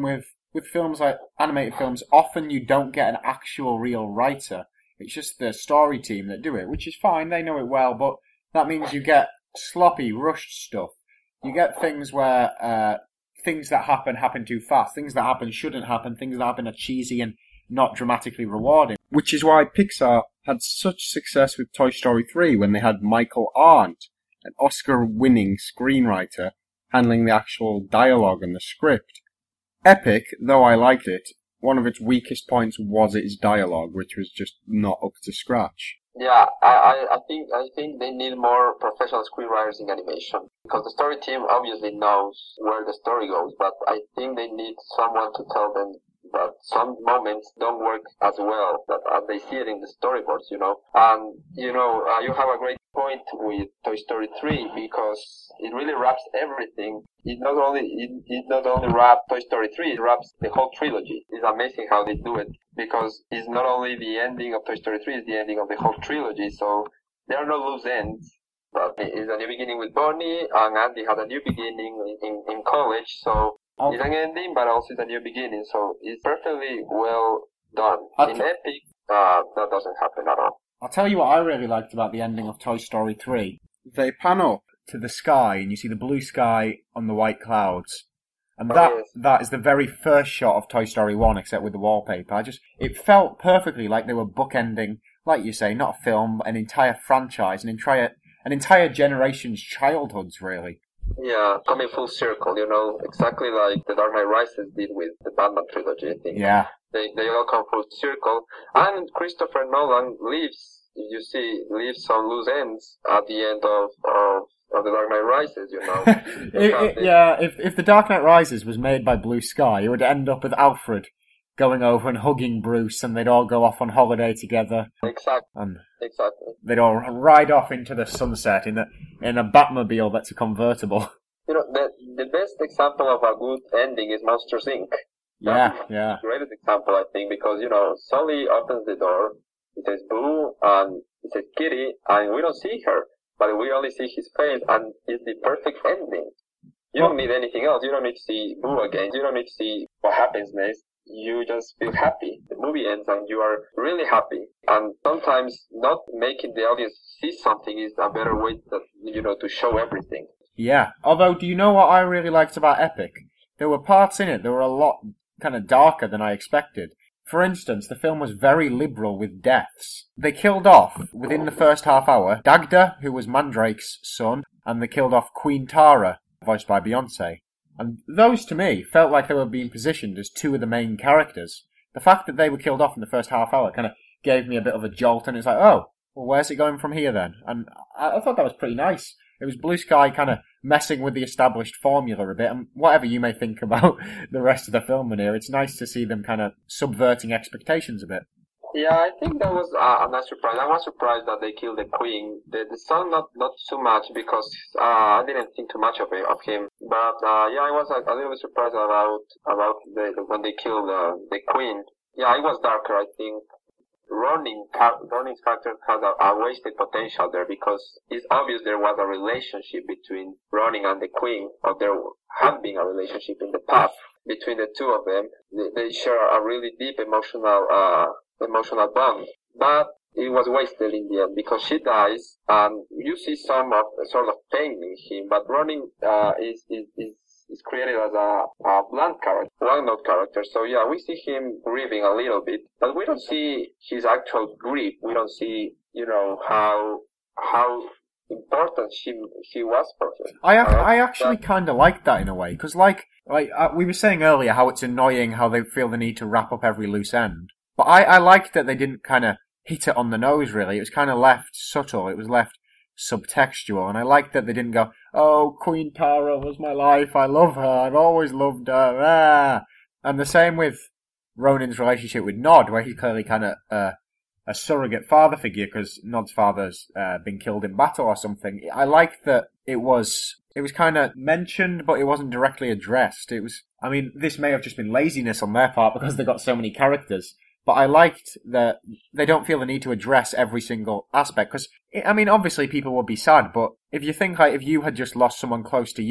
with films like animated films, often you don't get an actual real writer. It's just the story team that do it, which is fine. They know it well, but that means you get sloppy, rushed stuff. You get things where uh, things that happen happen too fast. Things that happen shouldn't happen. Things that happen are cheesy and not dramatically rewarding. Which is why Pixar had such success with Toy Story three when they had Michael Arndt, an Oscar-winning screenwriter, handling the actual dialogue and the script. Epic, though I liked it, one of its weakest points was its dialogue, which was just not up to scratch. Yeah, I, I, I think I think they need more professional screenwriters in animation, because the story team obviously knows where the story goes, but I think they need someone to tell them that some moments don't work as well that uh, they see it in the storyboards, you know. And you know, uh, you have a great point with Toy Story three, because it really wraps everything. It not only it, it not only wraps Toy Story three, it wraps the whole trilogy. It's amazing how they do it, because it's not only the ending of Toy Story three, it's the ending of the whole trilogy. So there are no loose ends. But it's a new beginning with Bonnie, and Andy had a new beginning in, in, in college. So okay. It's an ending, but also it's a new beginning. So it's perfectly well done. Okay. In Epic, uh, that doesn't happen at all. I'll tell you what I really liked about the ending of Toy Story three. They pan up to the sky and you see the blue sky on the white clouds. And that, oh, yes. that is the very first shot of Toy Story one, except with the wallpaper. I just, it felt perfectly like they were bookending, like you say, not a film, an entire franchise, an entire, an entire generation's childhoods, really. Yeah, coming full circle, you know, exactly like The Dark Knight Rises did with the Batman trilogy, I think. Yeah. They they all come full circle. And Christopher Nolan leaves, if you see, leaves some loose ends at the end of, of, of The Dark Knight Rises, you know. it, it, yeah, if if The Dark Knight Rises was made by Blue Sky, it would end up with Alfred going over and hugging Bruce, and they'd all go off on holiday together. Exactly. And exactly. They'd all ride off into the sunset in a in a Batmobile that's a convertible. You know, the the best example of a good ending is Monsters Incorporated. Yeah, That's yeah. the greatest example, I think, because, you know, Sully opens the door, it says Boo, and it says Kitty, and we don't see her, but we only see his face, and it's the perfect ending. You don't need anything else. You don't need to see Boo again. You don't need to see what happens next. You just feel happy. The movie ends, and you are really happy. And sometimes not making the audience see something is a better way, that, you know, to show everything. Yeah. Although, do you know what I really liked about Epic? There were parts in it that were a lot kind of darker than I expected. For instance, the film was very liberal with deaths. They killed off, within the first half hour, Dagda, who was Mandrake's son, and they killed off Queen Tara, voiced by Beyonce. And those, to me, felt like they were being positioned as two of the main characters. The fact that they were killed off in the first half hour kind of gave me a bit of a jolt, and it's like, oh, well, where's it going from here then? And I, I thought that was pretty nice. It was Blue Sky kind of messing with the established formula a bit, and whatever you may think about the rest of the film in here, it's nice to see them kind of subverting expectations a bit. Yeah, I think that was uh, a nice surprise. I was surprised that they killed the queen. The, the son, not not too much, because uh, I didn't think too much of it, of him. But uh, yeah, I was a, a little bit surprised about about the, the, when they killed uh, the queen. Yeah, it was darker, I think. Ronin, Ronin's character has a, a wasted potential there, because it's obvious there was a relationship between Ronin and the Queen, or there had been a relationship in the past between the two of them. They, they share a really deep emotional, uh, emotional bond. But it was wasted in the end, because she dies, and you see some of, sort of pain in him, but Ronin, uh, is, is, is is created as a, a blunt character, one-note character. So yeah, we see him grieving a little bit, but we don't see his actual grief. We don't see, you know, how how important she she was for him. I uh, I actually kind of like that in a way, because like like uh, we were saying earlier, how it's annoying how they feel the need to wrap up every loose end. But I I liked that they didn't kind of hit it on the nose. Really, it was kind of left subtle. It was left subtextual, and I liked that they didn't go, oh, Queen Tara was my life, I love her, I've always loved her, ah. And the same with Ronin's relationship with Nod, where he's clearly kind of uh, a surrogate father figure, because Nod's father's uh, been killed in battle or something. I liked that it was, it was kind of mentioned, but it wasn't directly addressed. It was, I mean, this may have just been laziness on their part, because they got so many characters. But I liked that they don't feel the need to address every single aspect. Because, I mean, obviously people will be sad, but if you think like if you had just lost someone close to you,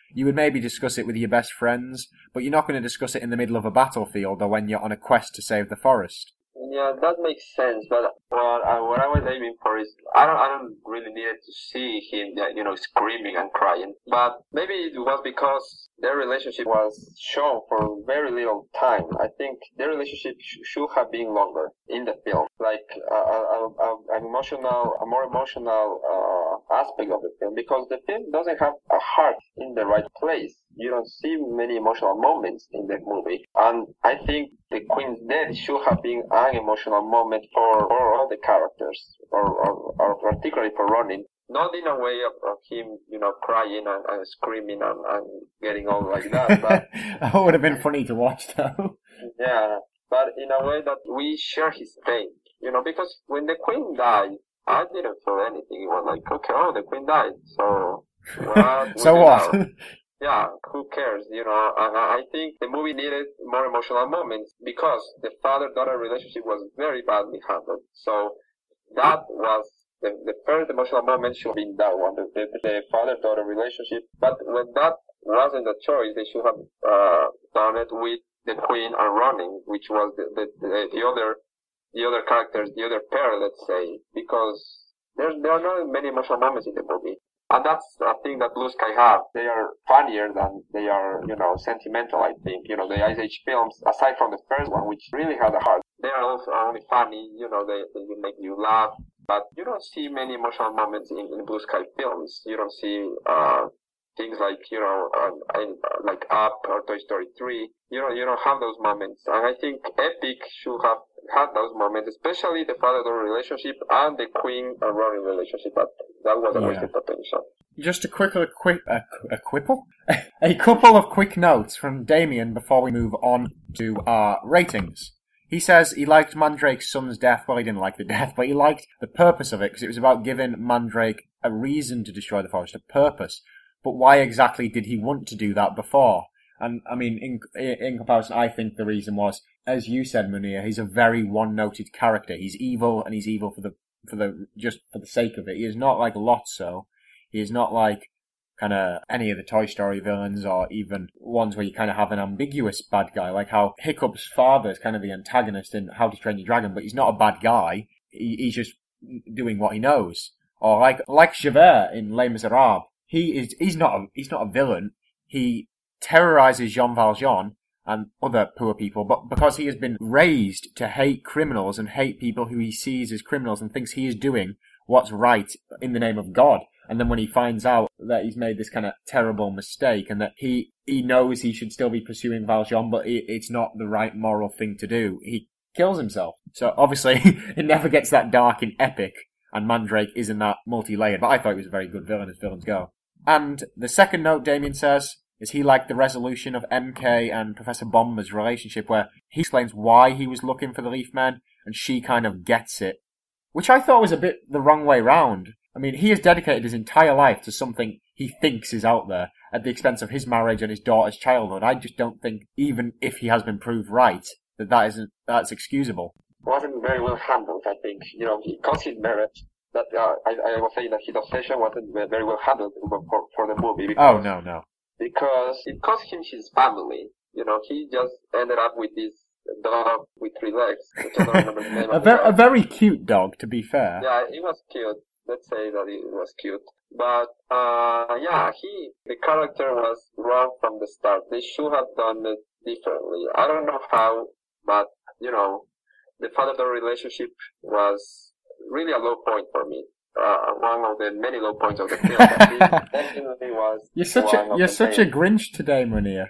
you would maybe discuss it with your best friends, but you're not going to discuss it in the middle of a battlefield or when you're on a quest to save the forest. Yeah, that makes sense. But what I, what I was aiming for is I don't I don't really need to see him, you know, screaming and crying. But maybe it was because their relationship was shown for very little time. I think their relationship sh- should have been longer in the film, like uh, a, a, an emotional, a more emotional uh, aspect of the film, because the film doesn't have a heart in the right place. You don't see many emotional moments in the movie, and I think the Queen's death should have been an emotional moment for, for all the characters, or, or, or particularly for Ronin. Not in a way of, of him, you know, crying and, and screaming and, and getting all like that, but that would have been funny to watch, though. Yeah, but in a way that we share his pain, you know, because when the Queen died, I didn't feel anything. It was like, okay, oh, the Queen died, so what? So what? Yeah, who cares, you know, and I think the movie needed more emotional moments because the father-daughter relationship was very badly handled. So that was the, the first emotional moment should have been that one, the, the, the father-daughter relationship. But when that wasn't a choice, they should have uh, done it with the Queen and Ronin, which was the, the, the, the other the other characters, the other pair, let's say, because there's, there are not many emotional moments in the movie. And that's a thing that Blue Sky have. They are funnier than they are, you know, sentimental, I think. You know, the Ice Age films, aside from the first one, which really had a heart, they are also only funny, you know, they, they make you laugh. But you don't see many emotional moments in, in Blue Sky films. You don't see, uh, things like, you know, uh, in, uh, like Up or Toy Story three. You don't, you don't have those moments. And I think Epic should have had those moments, especially the father-daughter relationship and the Queen and Ronin relationship. But that was a wasted potential. Just a quick, a quick, a, a quipple? A couple of quick notes from Damien before we move on to our ratings. He says he liked Mandrake's son's death. Well, he didn't like the death, but he liked the purpose of it because it was about giving Mandrake a reason to destroy the forest, a purpose. But why exactly did he want to do that before? And, I mean, in, in comparison, I think the reason was, as you said, Munir, he's a very one-noted character. He's evil, and he's evil for the, for the, just for the sake of it. He is not like Lotso. He is not like, kind of, any of the Toy Story villains, or even ones where you kind of have an ambiguous bad guy, like how Hiccup's father is kind of the antagonist in How to Train Your Dragon, but he's not a bad guy. He, he's just doing what he knows. Or like, like Javert in Les Miserables. He is, he's not a, he's not a villain. He terrorizes Jean Valjean and other poor people, but because he has been raised to hate criminals and hate people who he sees as criminals and thinks he is doing what's right in the name of God. And then when he finds out that he's made this kind of terrible mistake and that he, he knows he should still be pursuing Valjean, but it, it's not the right moral thing to do, he kills himself. So obviously it never gets that dark in Epic, and Mandrake isn't that multi-layered, but I thought he was a very good villain as villains go. And the second note Damien says is he liked the resolution of M K and Professor Bomber's relationship, where he explains why he was looking for the Leaf Men, and she kind of gets it. Which I thought was a bit the wrong way round. I mean, he has dedicated his entire life to something he thinks is out there, at the expense of his marriage and his daughter's childhood. I just don't think, even if he has been proved right, that that isn't, that's excusable. Wasn't very well handled, I think. You know, he caused his marriage. That uh, I, I was saying that his obsession wasn't very well handled for, for the movie. Because, oh, no, no. Because it cost him his family. You know, he just ended up with this dog with three legs, which I don't remember the name a, of ver- the dog. a very cute dog, to be fair. Yeah, it was cute. Let's say that it was cute. But, uh, yeah, he, the character was wrong from the start. They should have done it differently. I don't know how, but, you know, the father-daughter relationship was really a low point for me. Uh, one of the many low points of the film. It definitely was. You're such a you're such a Grinch today, Munir.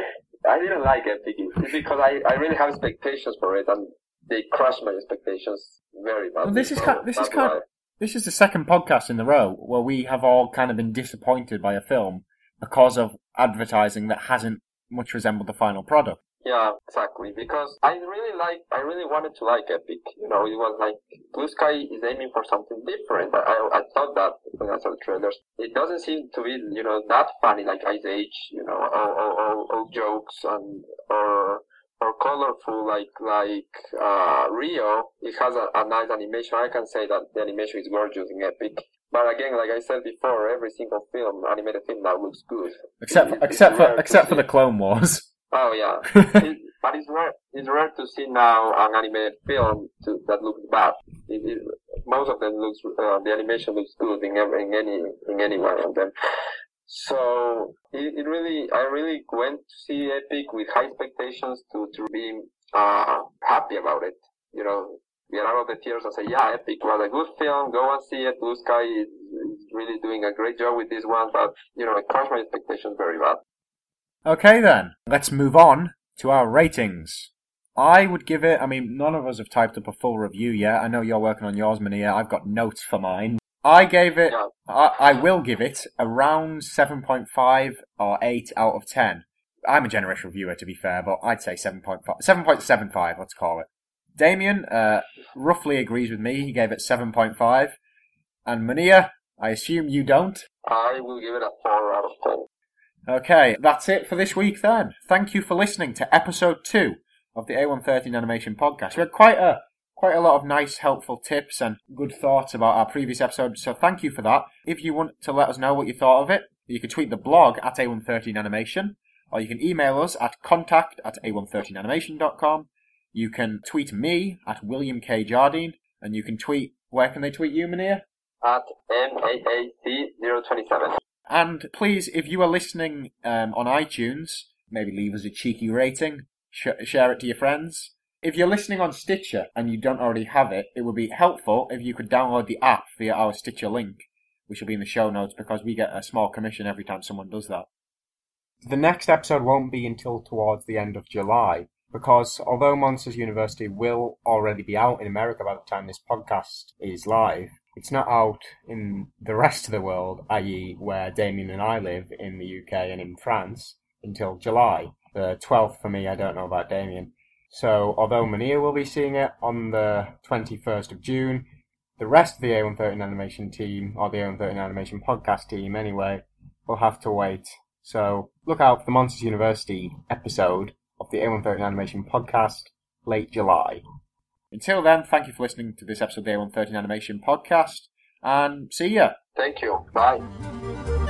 I didn't like it because I, I really have expectations for it, and they crushed my expectations very badly. Well, this is so kind, this is kind of, this is the second podcast in a row where we have all kind of been disappointed by a film because of advertising that hasn't much resembled the final product. Yeah, exactly. Because I really like, I really wanted to like Epic. You know, it was like Blue Sky is aiming for something different. I, I thought that when I saw the trailers. It doesn't seem to be, you know, that funny like Ice Age. You know, all, all, all, all jokes and or or colorful like like uh Rio. It has a, a nice animation. I can say that the animation is gorgeous in Epic. But again, like I said before, every single film, animated film now looks good. Except for, it, except for, rare except for see. the Clone Wars. Oh yeah, it, but it's rare. It's rare to see now an animated film to, that looks bad. It, it, most of them looks uh, the animation looks good in every, in any in any one of them. So it, it really, I really went to see Epic with high expectations to to be uh, happy about it. You know, get out of the tears and say, yeah, Epic was a good film. Go and see it. Blue Sky is, is really doing a great job with this one, but you know, it crushed my expectations very bad. Okay then, let's move on to our ratings. I would give it, I mean, none of us have typed up a full review yet. I know you're working on yours, Mania. I've got notes for mine. I gave it, yeah. I, I will give it around seven point five or eight out of ten. I'm a generous reviewer, to be fair, but I'd say seven point five, seven point seven five, let's call it. Damien, uh, roughly agrees with me. He gave it seven point five. And Mania, I assume you don't? I will give it a four out of ten. Okay, that's it for this week then. Thank you for listening to episode two of the A one thirteen Animation Podcast. We had quite a quite a lot of nice, helpful tips and good thoughts about our previous episode, so thank you for that. If you want to let us know what you thought of it, you can tweet the blog at A one thirteen Animation, or you can email us at contact at A one thirteen animation dot com. You can tweet me at William K. Jardine, and you can tweet, where can they tweet you, Mania? At M A A C zero two seven. And please, if you are listening um, on iTunes, maybe leave us a cheeky rating, sh- share it to your friends. If you're listening on Stitcher and you don't already have it, it would be helpful if you could download the app via our Stitcher link, which will be in the show notes, because we get a small commission every time someone does that. The next episode won't be until towards the end of July, because although Monsters University will already be out in America by the time this podcast is live, it's not out in the rest of the world, that is where Damien and I live in the U K and in France, until July. The twelfth for me, I don't know about Damien. So, although Mania will be seeing it on the twenty-first of June, the rest of the A one thirteen Animation team, or the A one thirteen Animation podcast team anyway, will have to wait. So, look out for the Monsters University episode of the A one thirteen Animation podcast, late July. Until then, thank you for listening to this episode of the A one thirteen Animation Podcast, and see ya! Thank you. Bye.